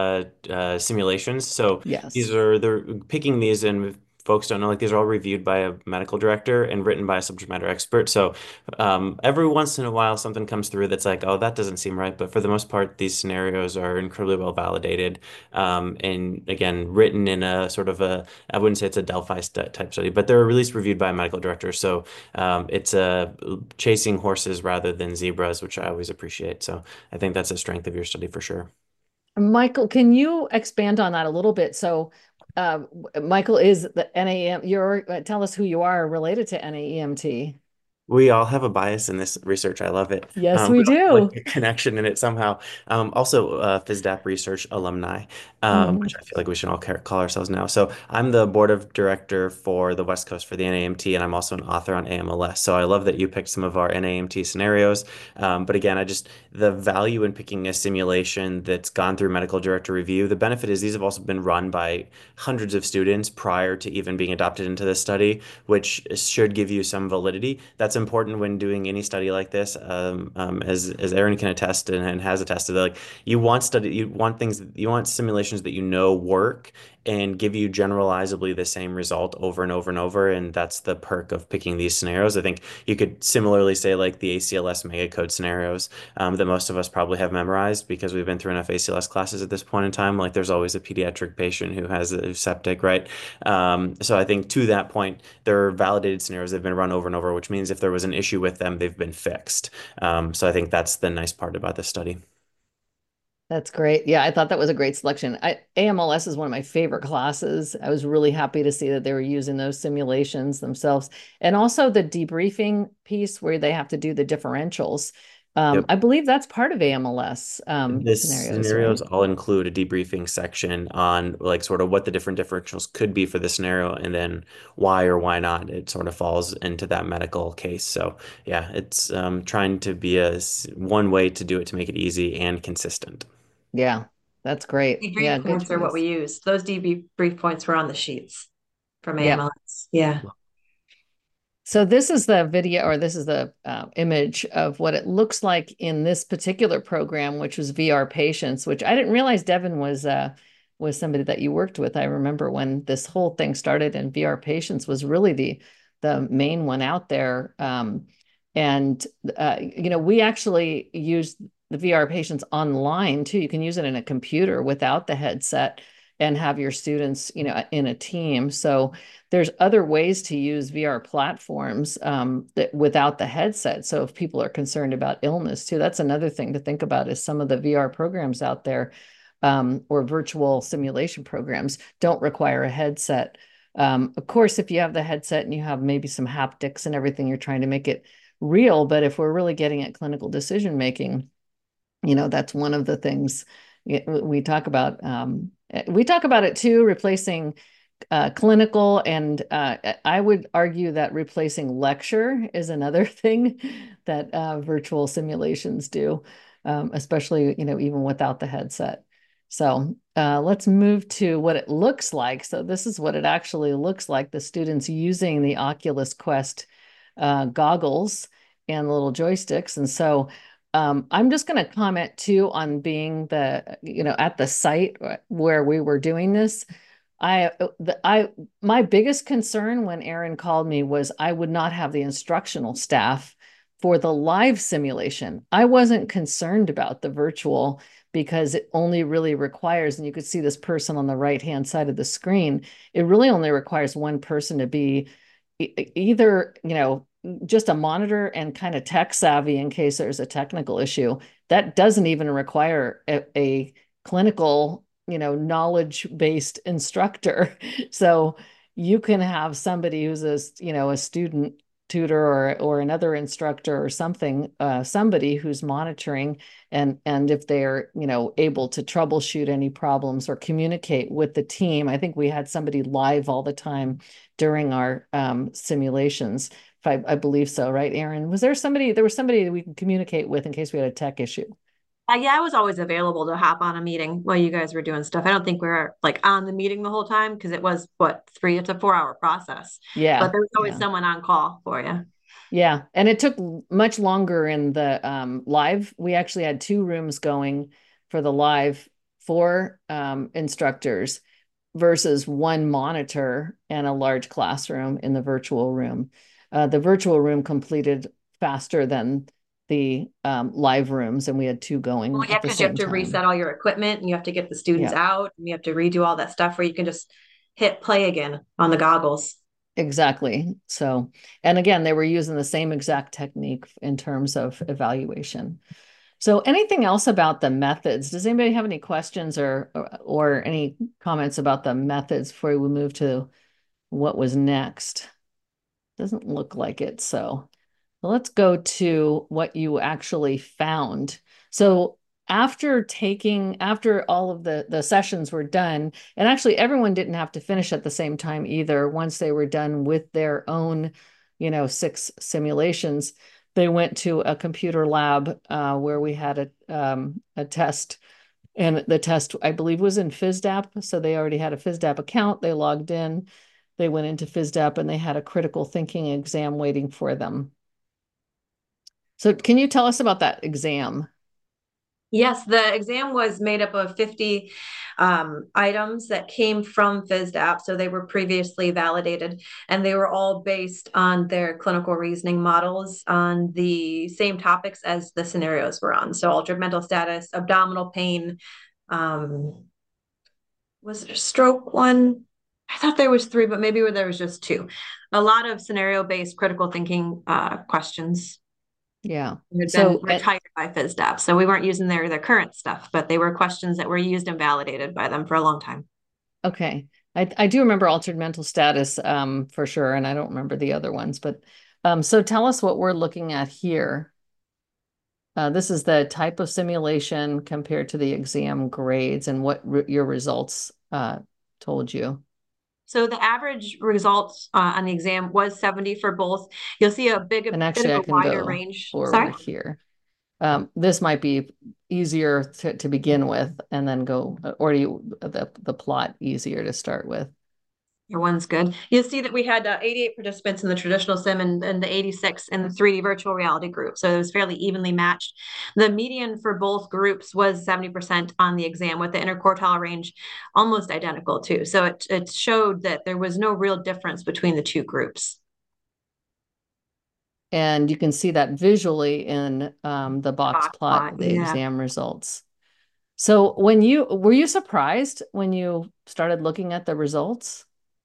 Speaker 5: simulations. So
Speaker 1: Yes.
Speaker 5: they're picking these, and folks don't know, like these are all reviewed by a medical director and written by a subject matter expert. So every once in a while something comes through that's like, oh, that doesn't seem right. But for the most part, these scenarios are incredibly well validated. And again, written in a sort of I wouldn't say it's a Delphi type study, but they're at least reviewed by a medical director. So it's chasing horses rather than zebras, which I always appreciate. So I think that's a strength of your study for sure.
Speaker 1: Michael, can you expand on that a little bit? So, uh, Michael is the NAEM. Tell us who you are related to NAEMT.
Speaker 5: We all have a bias in this research. I love it.
Speaker 1: Yes, we
Speaker 5: We all have,
Speaker 1: do.
Speaker 5: like a connection in it somehow. Also, FISDAP research alumni,
Speaker 1: Mhm.
Speaker 5: which I feel like we should all call ourselves now. So I'm the board of director for the West Coast for the NAMT, and I'm also an author on AMLS. So I love that you picked some of our NAMT scenarios. But again, the value in picking a simulation that's gone through medical director review, the benefit is these have also been run by hundreds of students prior to even being adopted into this study, which should give you some validity. That's important when doing any study like this. As Aaron can attest and has attested, like you want things, you want simulations that you know work and give you generalizably the same result over and over and over. And that's the perk of picking these scenarios. I think you could similarly say like the ACLS mega code scenarios that most of us probably have memorized because we've been through enough ACLS classes at this point in time. Like there's always a pediatric patient who has a septic, right? So I think to that point, they're validated scenarios. They've been run over and over, which means if there was an issue with them, they've been fixed. So I think that's the nice part about this study.
Speaker 1: That's great. Yeah, I thought that was a great selection. AMLS is one of my favorite classes. I was really happy to see that they were using those simulations themselves. And also the debriefing piece where they have to do the differentials.
Speaker 5: Yep.
Speaker 1: I believe that's part of AMLS
Speaker 5: This
Speaker 1: scenarios, right?
Speaker 5: scenarios all include a debriefing section on like sort of what the different differentials could be for the scenario and then why or why not it sort of falls into that medical case. So yeah, it's trying to be one way to do it to make it easy and consistent.
Speaker 1: Yeah, that's great. Yeah,
Speaker 2: Debrief
Speaker 1: good
Speaker 2: points are what
Speaker 1: choice.
Speaker 2: we used. Those debrief points were on the sheets from
Speaker 1: Yeah.
Speaker 2: AMLS. Yeah.
Speaker 1: So this is the video, or this is the image of what it looks like in this particular program, which was VR patients, which I didn't realize Devin was somebody that you worked with. I remember when this whole thing started, and VR patients was really the main one out there. And we actually used the VR patients online too. You can use it in a computer without the headset and have your students, in a team. So there's other ways to use VR platforms that without the headset. So if people are concerned about illness too, that's another thing to think about is some of the VR programs out there or virtual simulation programs don't require a headset. Of course, if you have the headset and you have maybe some haptics and everything, you're trying to make it real. But if we're really getting at clinical decision making, that's one of the things we talk about. We talk about it too, replacing clinical, and I would argue that replacing lecture is another thing that virtual simulations do, especially, even without the headset. So let's move to what it looks like. So this is what it actually looks like, the students using the Oculus Quest goggles and little joysticks. And so I'm just going to comment too on being at the site where we were doing this. My biggest concern when Aaron called me was I would not have the instructional staff for the live simulation. I wasn't concerned about the virtual because it only really requires, and you could see this person on the right-hand side of the screen, it really only requires one person to be either, just a monitor and kind of tech savvy in case there's a technical issue. That doesn't even require a clinical, knowledge-based instructor. So you can have somebody who's a student tutor or another instructor or something, somebody who's monitoring, and if they're able to troubleshoot any problems or communicate with the team. I think we had somebody live all the time during our simulations. I believe so, right, Erin? There was somebody that we can communicate with in case we had a tech issue.
Speaker 2: Yeah, I was always available to hop on a meeting while you guys were doing stuff. I don't think we were like on the meeting the whole time because it was it's a 4-hour process.
Speaker 1: Yeah.
Speaker 2: But there was always someone on call for you.
Speaker 1: Yeah. And it took much longer in the live. We actually had 2 rooms going for the live for instructors versus 1 monitor and a large classroom in the virtual room. The virtual room completed faster than the live rooms, and we had 2 going at the same time.
Speaker 2: You have to reset all your equipment, and you have to get the students out, and you have to redo all that stuff where you can just hit play again on the goggles.
Speaker 1: Exactly. So, and again, they were using the same exact technique in terms of evaluation. So anything else about the methods? Does anybody have any questions or any comments about the methods before we move to what was next? Doesn't look like it. So let's go to what you actually found. So after all of the sessions were done, and actually everyone didn't have to finish at the same time either. Once they were done with their own, 6 simulations, they went to a computer lab where we had a test. And the test, I believe, was in FISDAP. So they already had a FISDAP account. They logged in, they went into FISDAP, and they had a critical thinking exam waiting for them. So can you tell us about that exam?
Speaker 2: Yes, the exam was made up of 50 items that came from FISDAP. So they were previously validated, and they were all based on their clinical reasoning models on the same topics as the scenarios were on. So altered mental status, abdominal pain, was there a stroke one? I thought there was 3, but maybe there was just 2. A lot of scenario-based critical thinking questions.
Speaker 1: Yeah.
Speaker 2: Had been retired by FISDAP. So we weren't using their current stuff, but they were questions that were used and validated by them for a long time.
Speaker 1: Okay. I do remember altered mental status for sure, and I don't remember the other ones. But so tell us what we're looking at here. This is the type of simulation compared to the exam grades and what your results told you.
Speaker 2: So the average results on the exam was 70 for both. You'll see a bit of a wider range.
Speaker 1: Forward here. This might be easier to begin with, and then go, or the plot easier to start with.
Speaker 2: Your one's good. You'll see that we had 88 participants in the traditional sim and the 86 in the 3D virtual reality group. So it was fairly evenly matched. The median for both groups was 70% on the exam, with the interquartile range almost identical too. So it showed that there was no real difference between the 2 groups.
Speaker 1: And you can see that visually in the box plot, the exam results. So were you surprised when you started looking at the results?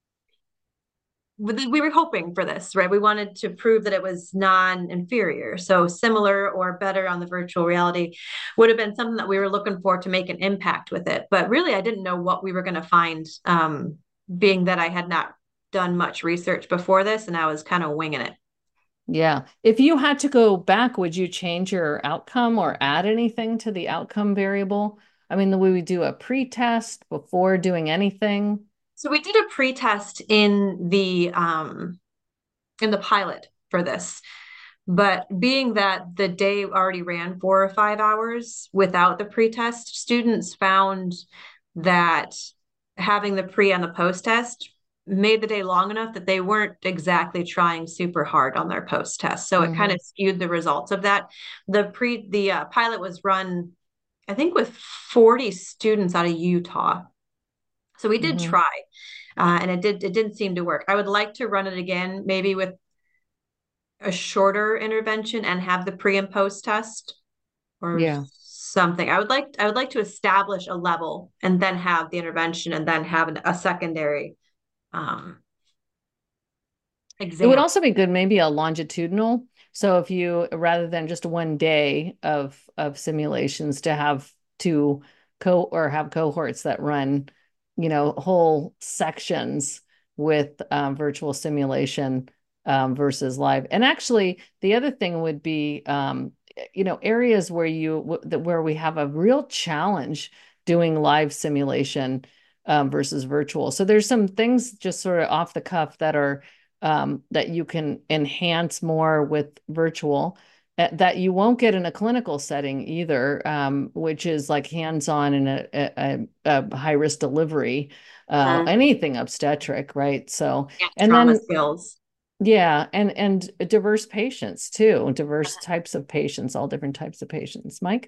Speaker 2: We were hoping for this, right? We wanted to prove that it was non-inferior. So similar or better on the virtual reality would have been something that we were looking for to make an impact with it. But really, I didn't know what we were going to find, being that I had not done much research before this, and I was kind of winging it.
Speaker 1: Yeah. If you had to go back, would you change your outcome or add anything to the outcome variable? I mean, the way we do a pre-test before doing anything.
Speaker 2: So we did a pre-test in the pilot for this, but being that the day already ran 4 or 5 hours without the pre-test, students found that having the pre and the post-test made the day long enough that they weren't exactly trying super hard on their post-test. So it kind of skewed the results of that. The pilot was run, I think, with 40 students out of Utah. So we did try, and it didn't seem to work. I would like to run it again, maybe with a shorter intervention and have the pre and post test, or something. I would like to establish a level and then have the intervention and then have a secondary um,
Speaker 1: It would
Speaker 2: exam.
Speaker 1: also be good, maybe a longitudinal. So if you, rather than just one day of simulations, to have have cohorts that run, whole sections with virtual simulation versus live. And actually, the other thing would be, areas where we have a real challenge doing live simulation versus virtual. So there's some things just sort of off the cuff that are that you can enhance more with virtual that you won't get in a clinical setting either, which is like hands-on in a high-risk delivery, anything obstetric, right? So,
Speaker 2: Yeah,
Speaker 1: and
Speaker 2: trauma
Speaker 1: then,
Speaker 2: skills.
Speaker 1: yeah, and diverse patients too, diverse types of patients, all different types of patients. Mike?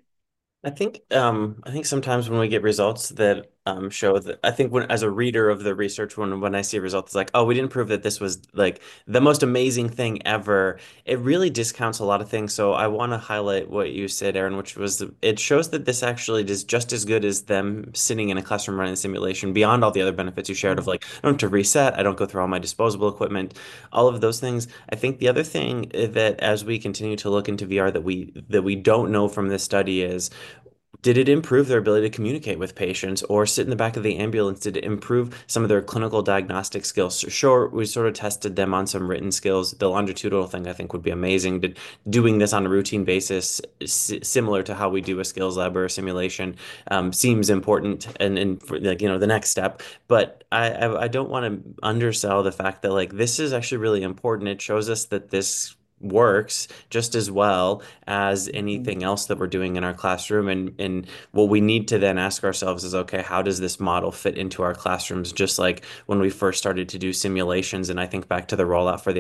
Speaker 5: I think sometimes when we get results that show that I think when as a reader of the research when I see results it's like, oh, we didn't prove that this was like the most amazing thing ever. It really discounts a lot of things. So I want to highlight what you said, Aaron, which was it shows that this actually is just as good as them sitting in a classroom running a simulation beyond all the other benefits you shared of like I don't have to reset, I don't go through all my disposable equipment, all of those things. I think the other thing that as we continue to look into VR that we don't know from this study is did it improve their ability to communicate with patients or sit in the back of the ambulance? Did it improve some of their clinical diagnostic skills? Sure, we sort of tested them on some written skills. The longitudinal thing I think would be amazing. Did doing this on a routine basis, similar to how we do a skills lab or a simulation, seems important and for, like the next step. But I don't want to undersell the fact that like this is actually really important. It shows us that this works just as well as anything else that we're doing in our classroom. And what we need to then ask ourselves is, okay, how does this model fit into our classrooms? Just like when we first started to do simulations, and I think back to the rollout for the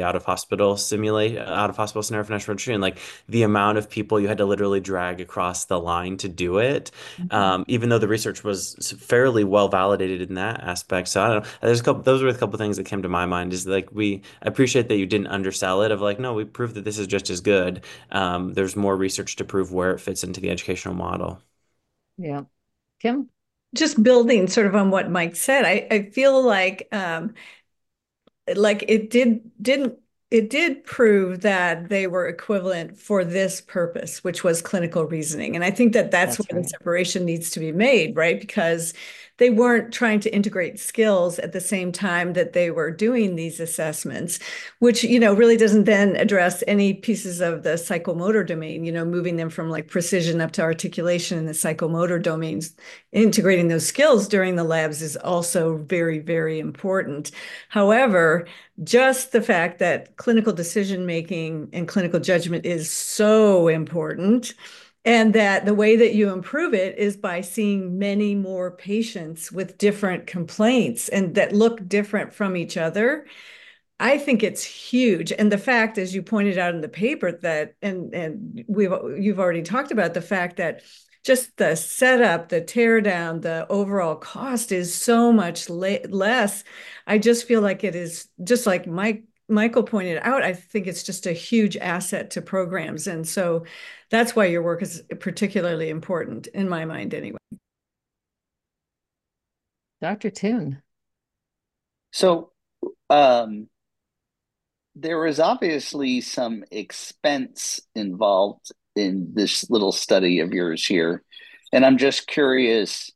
Speaker 5: out of hospital scenario for national registry, and like the amount of people you had to literally drag across the line to do it, even though the research was fairly well validated in that aspect. So I don't know. Those were a couple things that came to my mind. Is like I appreciate that you didn't undersell it. Of like, no, we proved that this is just as good. There's more research to prove where it fits into the educational model.
Speaker 1: Yeah. Kim?
Speaker 4: Just building sort of on what Mike said, I feel like it did prove that they were equivalent for this purpose, which was clinical reasoning. And I think that that's where the separation needs to be made, right? Because they weren't trying to integrate skills at the same time that they were doing these assessments, which, really doesn't then address any pieces of the psychomotor domain, moving them from like precision up to articulation in the psychomotor domains. Integrating those skills during the labs is also very, very important. However, just the fact that clinical decision making and clinical judgment is so important, and that the way that you improve it is by seeing many more patients with different complaints and that look different from each other. I think it's huge. And the fact, as you pointed out in the paper, that and you've already talked about the fact that just the setup, the teardown, the overall cost is so much less. I just feel like it is just like Michael pointed out, I think it's just a huge asset to programs. And so that's why your work is particularly important in my mind anyway.
Speaker 1: Dr. Toon.
Speaker 3: So there is obviously some expense involved in this little study of yours here. And I'm just curious,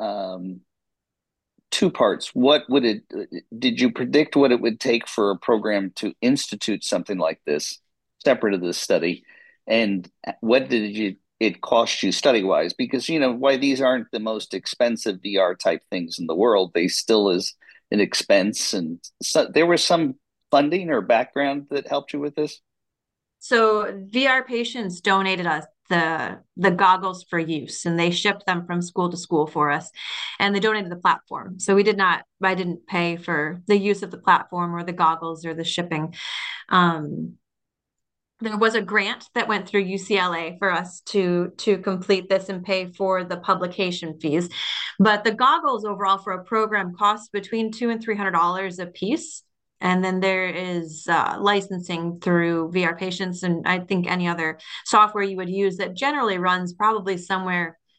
Speaker 3: two parts. Did you predict what it would take for a program to institute something like this, separate of this study? And what did it cost you study wise? Because, why these aren't the most expensive VR type things in the world, they still is an expense. And so there was some funding or background that helped you with this?
Speaker 2: So VR patients donated us the goggles for use, and they shipped them from school to school for us, and they donated the platform. So I didn't pay for the use of the platform or the goggles or the shipping. There was a grant that went through UCLA for us to complete this and pay for the publication fees. But the goggles overall for a program costs between $200 and $300 a piece. And then there is licensing through VR patients, and I think any other software you would use that generally runs probably somewhere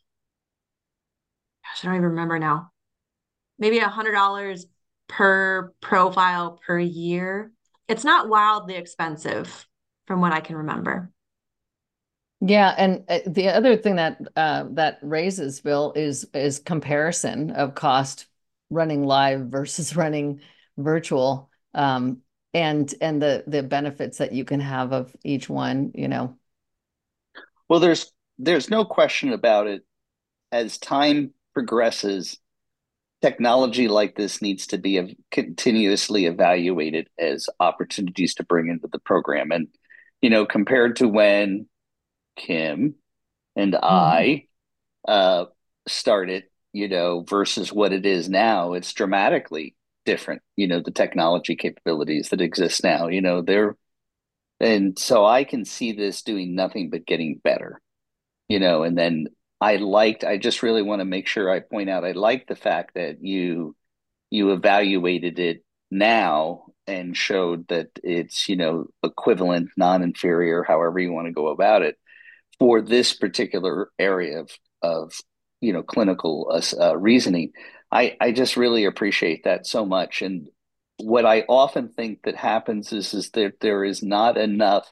Speaker 2: I don't even remember now, maybe $100 per profile per year. It's not wildly expensive from what I can remember.
Speaker 1: Yeah, and the other thing that that raises, Bill, is comparison of cost running live versus running virtual, and the benefits that you can have of each one, you know.
Speaker 3: Well, there's no question about it. As time progresses, technology like this needs to be continuously evaluated as opportunities to bring into the program. And, compared to when Kim and
Speaker 1: Mhm.
Speaker 3: I started, versus what it is now, it's dramatically different. The technology capabilities that exist now, and so I can see this doing nothing but getting better, and then I just really want to make sure I point out, I like the fact that you evaluated it now and showed that it's, equivalent, non-inferior, however you want to go about it, for this particular area of clinical reasoning. I just really appreciate that so much. And what I often think that happens is that there is not enough.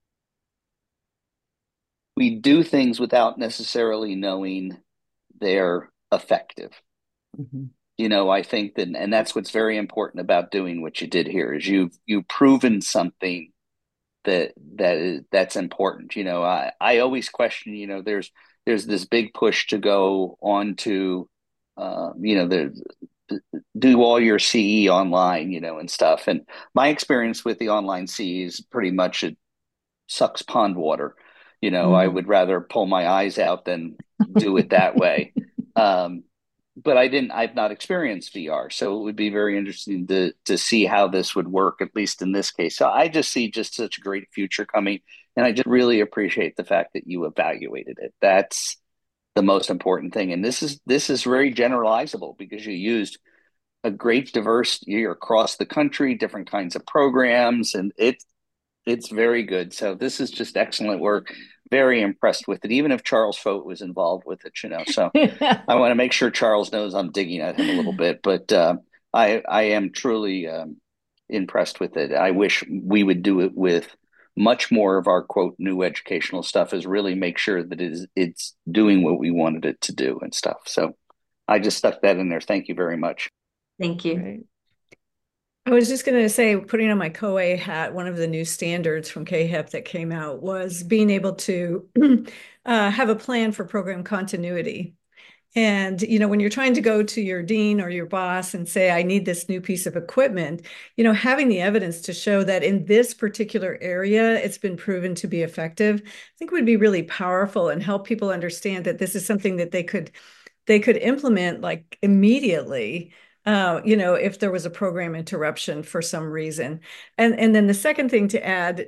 Speaker 3: We do things without necessarily knowing they're effective.
Speaker 1: Mhm.
Speaker 3: I think that, and that's what's very important about doing what you did here, is you've proven something that's important. I always question, there's this big push to go on to the do all your CE online, and stuff. And my experience with the online CE is pretty much it sucks pond water. I
Speaker 1: Mhm.
Speaker 3: would rather pull my eyes out than do it that way. Um, but I've not experienced VR, so it would be very interesting to see how this would work, at least in this case. So I just see just such a great future coming, and I just really appreciate the fact that you evaluated it. That's the most important thing, and this is very generalizable because you used a great diversity across the country, different kinds of programs, and it's very good. So this is just excellent work. Very impressed with it, even if Charles Fote was involved with it. So I want to make sure Charles knows I'm digging at him a little bit, but I am truly impressed with it. I wish we would do it with much more of our quote new educational stuff, is really make sure that it's doing what we wanted it to do and stuff. So I just stuck that in there. Thank you very much.
Speaker 2: Thank you.
Speaker 1: Right.
Speaker 4: I was just going to say, putting on my COA hat, one of the new standards from CAHEP that came out was being able to have a plan for program continuity. And, when you're trying to go to your dean or your boss and say, I need this new piece of equipment, having the evidence to show that in this particular area, it's been proven to be effective, I think would be really powerful and help people understand that this is something that they could implement like immediately, if there was a program interruption for some reason. And then the second thing to add,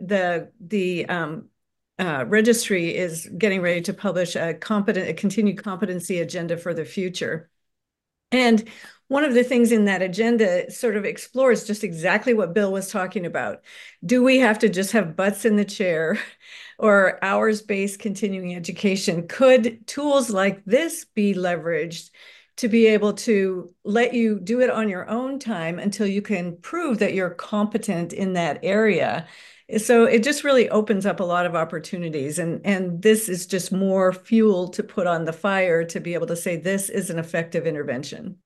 Speaker 4: the registry is getting ready to publish a continued competency agenda for the future. And one of the things in that agenda sort of explores just exactly what Bill was talking about. Do we have to just have butts in the chair or hours-based continuing education? Could tools like this be leveraged to be able to let you do it on your own time until you can prove that you're competent in that area? So it just really opens up a lot of opportunities. And this is just more fuel to put on the fire to be able to say this is an effective intervention.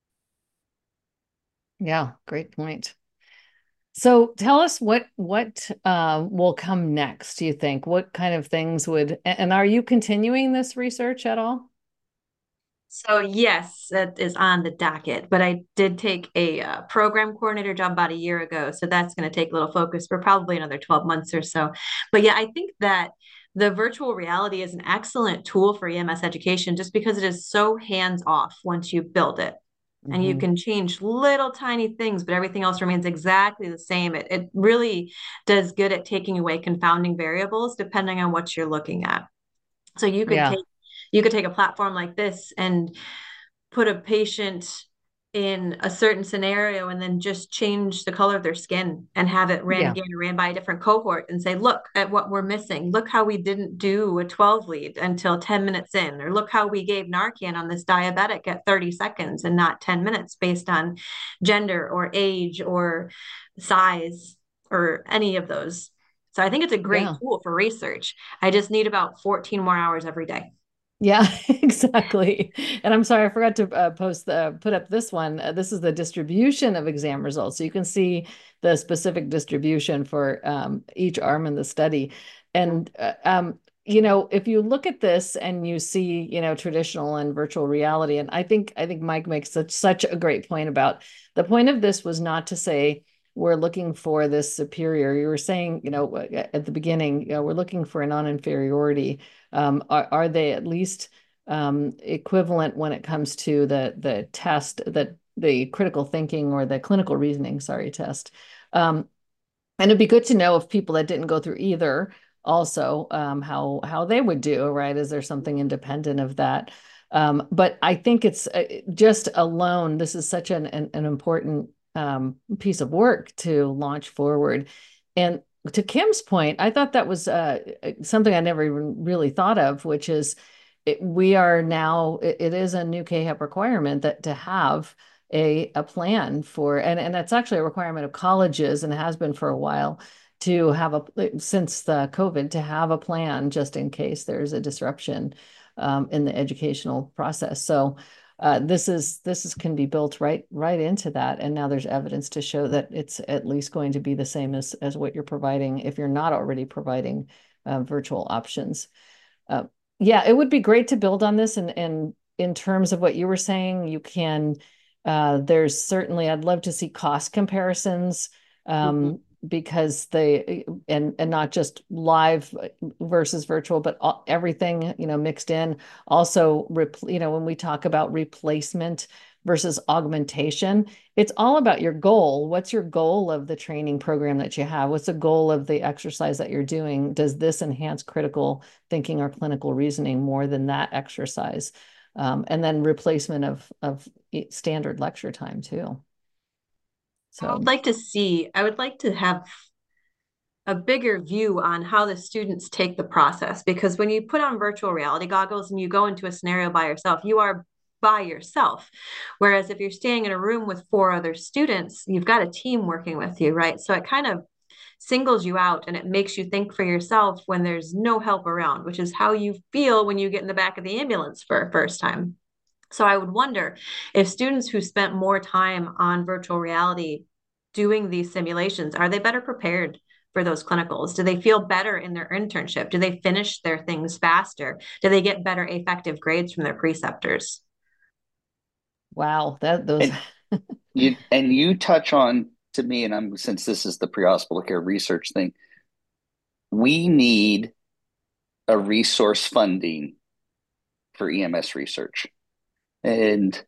Speaker 1: Yeah, great point. So tell us what will come next, do you think? What kind of things and are you continuing this research at all?
Speaker 2: So yes, that is on the docket, but I did take a program coordinator job about a year ago. So that's going to take a little focus for probably another 12 months or so. But yeah, I think that the virtual reality is an excellent tool for EMS education just because it is so hands off once you build it. And you
Speaker 1: Mhm.
Speaker 2: can change little tiny things, but everything else remains exactly the same. It really does good at taking away confounding variables depending on what you're looking at. So
Speaker 1: Yeah.
Speaker 2: you could take a platform like this and put a patient in a certain scenario and then just change the color of their skin and have it ran
Speaker 1: Yeah.
Speaker 2: again, ran by a different cohort and say, look at what we're missing. Look how we didn't do a 12 lead until 10 minutes in, or look how we gave Narcan on this diabetic at 30 seconds and not 10 minutes based on gender or age or size or any of those. So I think it's a great
Speaker 1: Yeah.
Speaker 2: tool for research. I just need about 14 more hours every day.
Speaker 1: Yeah, exactly. And I'm sorry, I forgot to put up this one. This is the distribution of exam results. So you can see the specific distribution for each arm in the study. And if you look at this and you see, traditional and virtual reality, and I think Mike makes such a great point about the point of this was not to say we're looking for this superior. You were saying, at the beginning, we're looking for a non-inferiority. Are they at least equivalent when it comes to the test, that the critical thinking or the clinical reasoning, sorry, test? And it'd be good to know if people that didn't go through either also how they would do, right? Is there something independent of that? But I think it's just alone, this is such an important piece of work to launch forward. And to Kim's point, I thought that was something I never even really thought of, which is we are now, it is a new KHEP requirement that to have a plan for, and that's actually a requirement of colleges and has been for a while, to have since the COVID, to have a plan just in case there's a disruption in the educational process. So this can be built right into that. And now there's evidence to show that it's at least going to be the same as what you're providing if you're not already providing virtual options. Yeah, it would be great to build on this. And in terms of what you were saying, you can, there's certainly, I'd love to see cost comparisons because and not just live versus virtual, but everything, mixed in. Also, when we talk about replacement versus augmentation, it's all about your goal. What's your goal of the training program that you have? What's the goal of the exercise that you're doing? Does this enhance critical thinking or clinical reasoning more than that exercise? And then replacement of standard lecture time too.
Speaker 2: I would
Speaker 1: So
Speaker 2: like to have a bigger view on how the students take the process, because when you put on virtual reality goggles and you go into a scenario by yourself, you are by yourself. Whereas if you're staying in a room with 4 other students, you've got a team working with you, right? So it kind of singles you out and it makes you think for yourself when there's no help around, which is how you feel when you get in the back of the ambulance for a first time. So I would wonder if students who spent more time on virtual reality doing these simulations, are they better prepared for those clinicals? Do they feel better in their internship? Do they finish their things faster? Do they get better effective grades from their preceptors?
Speaker 1: wow, those.
Speaker 3: And you touch on to me, and I'm since this is the pre-hospital care research thing, we need a resource funding for EMS research. And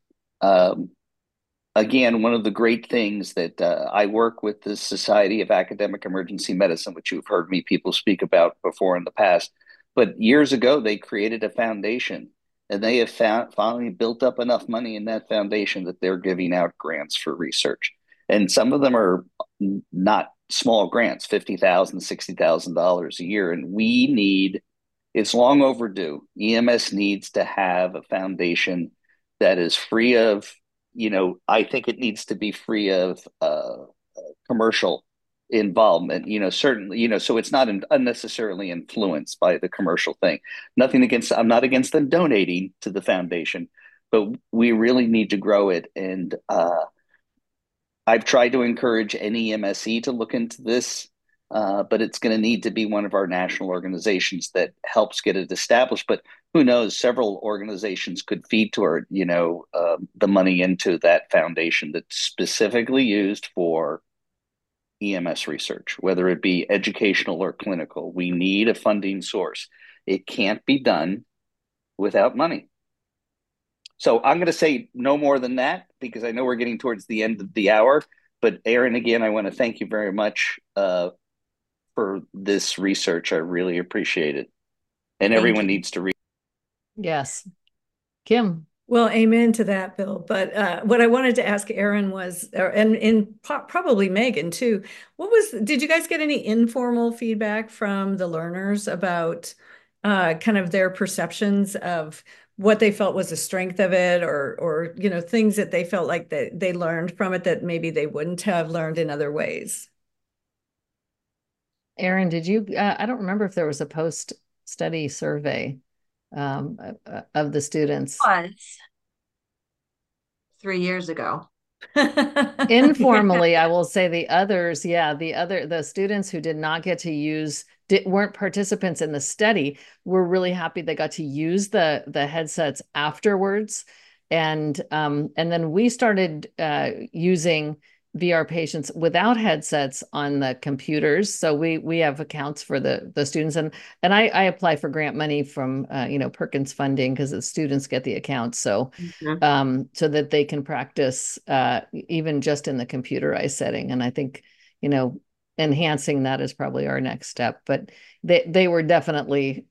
Speaker 3: again, one of the great things that I work with the Society of Academic Emergency Medicine, which you've heard me people speak about before in the past. But years ago, they created a foundation, and they have finally built up enough money in that foundation that they're giving out grants for research. And some of them are not small grants, $50,000, $60,000 a year. And it's long overdue. EMS needs to have a foundation that is free of, I think it needs to be free of commercial involvement, certainly, so it's not unnecessarily influenced by the commercial thing. I'm not against them donating to the foundation, but we really need to grow it. And I've tried to encourage NEMSE to look into this, but it's going to need to be one of our national organizations that helps get it established. But who knows? Several organizations could feed toward, the money into that foundation that's specifically used for EMS research, whether it be educational or clinical. We need a funding source. It can't be done without money. So I'm going to say no more than that because I know we're getting towards the end of the hour. But Erin, again, I want to thank you very much for this research. I really appreciate it. And
Speaker 2: Thank
Speaker 3: everyone
Speaker 2: you.
Speaker 3: needs to read.
Speaker 1: Yes. Kim,
Speaker 4: Well, amen to that, Bill. But what I wanted to ask Erin was, and probably Megan too, did you guys get any informal feedback from the learners about kind of their perceptions of what they felt was the strength of it, or things that they felt like they learned from it that maybe they wouldn't have learned in other ways?
Speaker 1: Erin, did you, I don't remember if there was a post-study survey of the students.
Speaker 2: Was 3 years ago.
Speaker 1: Informally, I will say the others, yeah, the students who did not get to weren't participants in the study were really happy they got to use the headsets afterwards. And then we started using VR patients without headsets on the computers. So we have accounts for the students, and I apply for grant money from Perkins funding because the students get the accounts. So so that they can practice even just in the computerized setting. And I think, enhancing that is probably our next step. But they were definitely,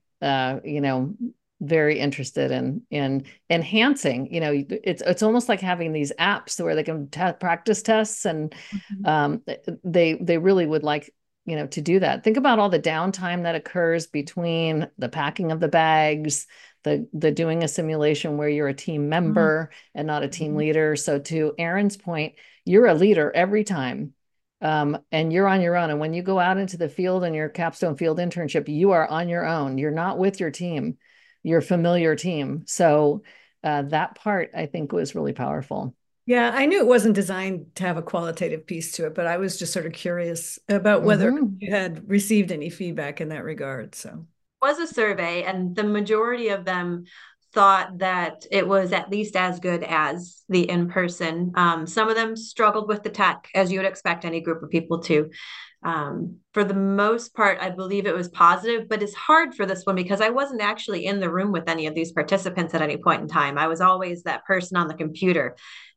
Speaker 1: very interested in enhancing. It's almost like having these apps where they can practice tests, and they really would like to do that. Think about all the downtime that occurs between the packing of the bags, the doing a simulation where you're a team member and not a team leader. So to Erin's point, you're a leader every time. And you're on your own. And when you go out into the field in your capstone field internship, you are on your own. You're not with your team, your familiar team. So that part, I think, was really powerful.
Speaker 4: Yeah, I knew it wasn't designed to have a qualitative piece to it, but I was just sort of curious about whether you had received any feedback in that regard. So
Speaker 2: was a survey, and the majority of them thought that it was at least as good as the in-person. Some of them struggled with the tech, as you would expect any group of people to. For the most part, I believe it was positive, but it's hard for this one because I wasn't actually in the room with any of these participants at any point in time. I was always that person on the computer.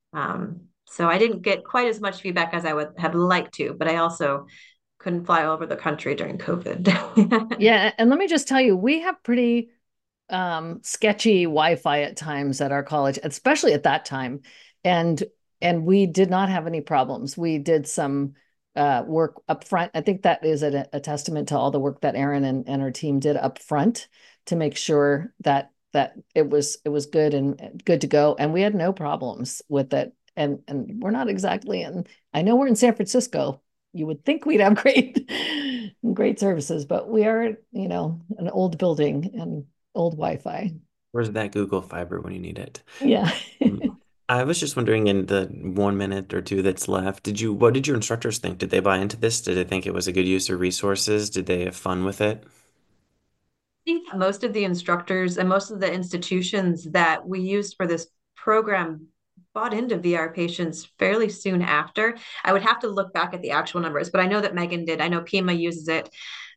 Speaker 2: So I didn't get quite as much feedback as I would have liked to, but I also couldn't fly all over the country during COVID.
Speaker 1: Yeah, and let me just tell you, we have pretty sketchy Wi-Fi at times at our college, especially at that time. And we did not have any problems. We did some work up front. I think that is a testament to all the work that Erin and her team did up front to make sure that it was good and good to go. And we had no problems with it. And we're not exactly in, I know we're in San Francisco. You would think we'd have great services, but we are, an old building and old Wi-Fi.
Speaker 5: Where's that Google Fiber when you need it?
Speaker 1: Yeah.
Speaker 5: I was just wondering, in the 1 minute or two that's left, what did your instructors think? Did they buy into this? Did they think it was a good use of resources? Did they have fun with it?
Speaker 2: Think most of the instructors and most of the institutions that we used for this program bought into VR patients fairly soon after. I would have to look back at the actual numbers, but I know that Megan did. I know Pima uses it.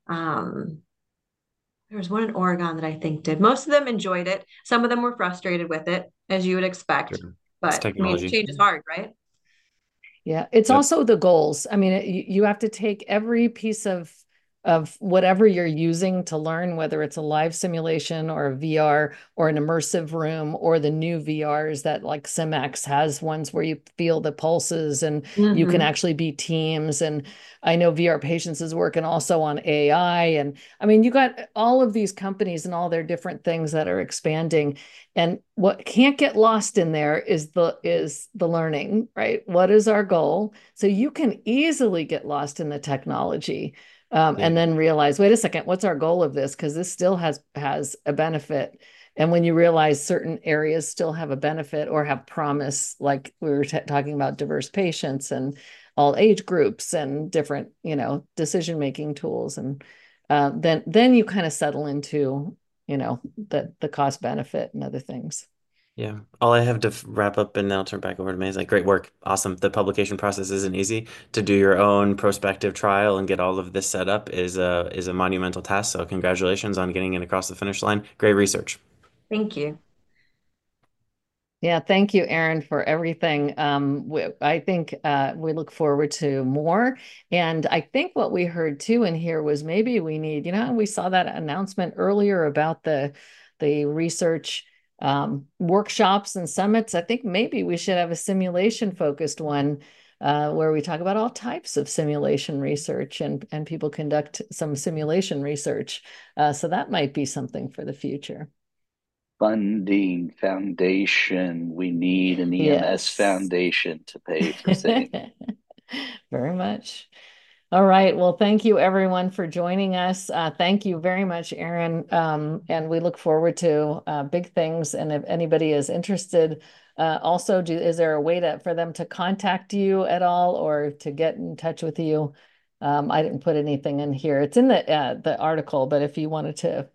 Speaker 2: There was one in Oregon that I think did. Most of them enjoyed it. Some of them were frustrated with it, as you would expect.
Speaker 5: Sure. It's
Speaker 2: But I mean,
Speaker 5: technology.
Speaker 2: change is hard, right?
Speaker 1: Yeah, it's
Speaker 5: Yep.
Speaker 1: also the goals. I mean, you have to take every piece of whatever you're using to learn, whether it's a live simulation or a VR or an immersive room or the new VRs that like SimX has ones where you feel the pulses and you can actually be teams. And I know VR Patients is working also on AI. And I mean, you got all of these companies and all their different things that are expanding. And what can't get lost in there is the learning, right? What is our goal? So you can easily get lost in the technology. And then realize, wait a second, what's our goal of this? Because this still has a benefit. And when you realize certain areas still have a benefit or have promise, like we were talking about diverse patients and all age groups and different, decision-making tools. And then you kind of settle into, the cost benefit and other things.
Speaker 5: Yeah. All I have to wrap up and then I'll turn back over to May is like, great work. Awesome. The publication process isn't easy. To do your own prospective trial and get all of this set up is a monumental task. So congratulations on getting it across the finish line. Great research.
Speaker 2: Thank you.
Speaker 1: Yeah, thank you, Erin, for everything. I think we look forward to more. And I think what we heard too in here was maybe we need, we saw that announcement earlier about the research workshops and summits. I think maybe we should have a simulation focused one where we talk about all types of simulation research and people conduct some simulation research. So that might be something for the future.
Speaker 3: Funding foundation. We need an EMS
Speaker 1: Yes.
Speaker 3: foundation to pay for things.
Speaker 1: Very much. All right. Well, thank you everyone for joining us. Thank you very much, Erin. And we look forward to big things. And if anybody is interested, also, is there a way for them to contact you at all or to get in touch with you? I didn't put anything in here. It's in the article, but if you wanted to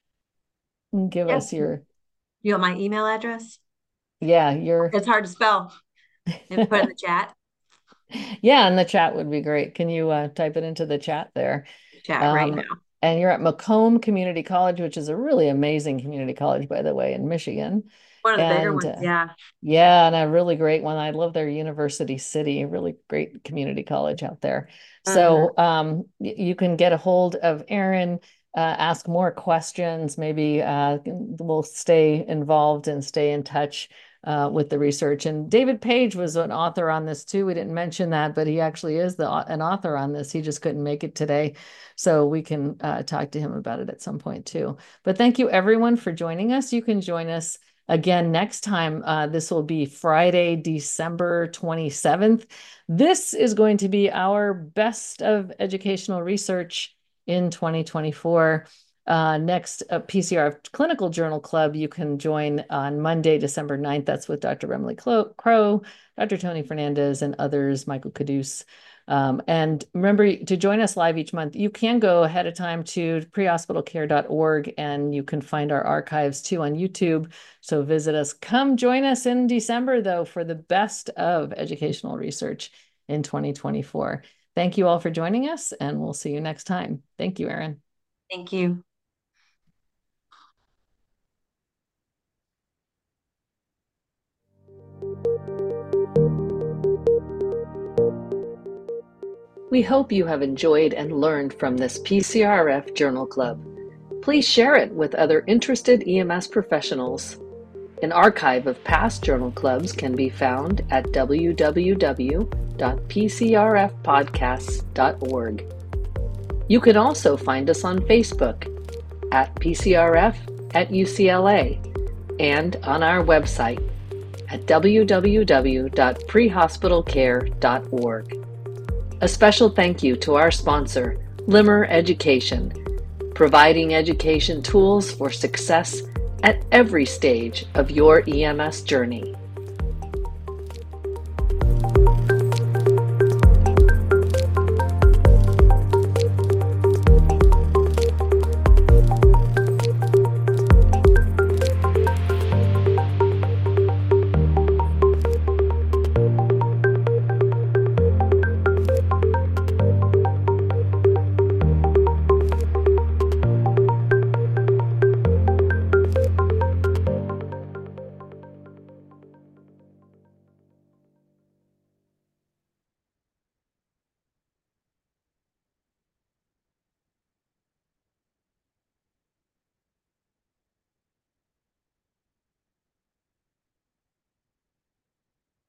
Speaker 1: give us your...
Speaker 2: You want my email address?
Speaker 1: Yeah,
Speaker 2: It's hard to spell. And put it in the chat.
Speaker 1: Yeah, and the chat would be great. Can you type it into the chat there?
Speaker 2: Chat right now.
Speaker 1: And you're at Macomb Community College, which is a really amazing community college, by the way, in Michigan.
Speaker 2: One of the bigger ones, yeah.
Speaker 1: Yeah, and a really great one. I love their University City, a really great community college out there. So you can get a hold of Erin, ask more questions. Maybe we'll stay involved and stay in touch with the research. And David Page was an author on this too. We didn't mention that, but he actually is an author on this. He just couldn't make it today. So we can talk to him about it at some point too. But thank you everyone for joining us. You can join us again next time. This will be Friday, December 27th. This is going to be our best of educational research in 2024. Next, PCRF Clinical Journal Club, you can join on Monday, December 9th. That's with Dr. Emily Crow, Dr. Tony Fernandez, and others, Michael Caduce. And remember to join us live each month. You can go ahead of time to prehospitalcare.org and you can find our archives too on YouTube. So visit us. Come join us in December, though, for the best of educational research in 2024. Thank you all for joining us, and we'll see you next time. Thank you, Erin.
Speaker 2: Thank you.
Speaker 1: We hope you have enjoyed and learned from this PCRF Journal Club. Please share it with other interested EMS professionals. An archive of past journal clubs can be found at www.pcrfpodcasts.org. You can also find us on Facebook at PCRF at UCLA and on our website at www.prehospitalcare.org. A special thank you to our sponsor, Limmer Education, providing education tools for success at every stage of your EMS journey.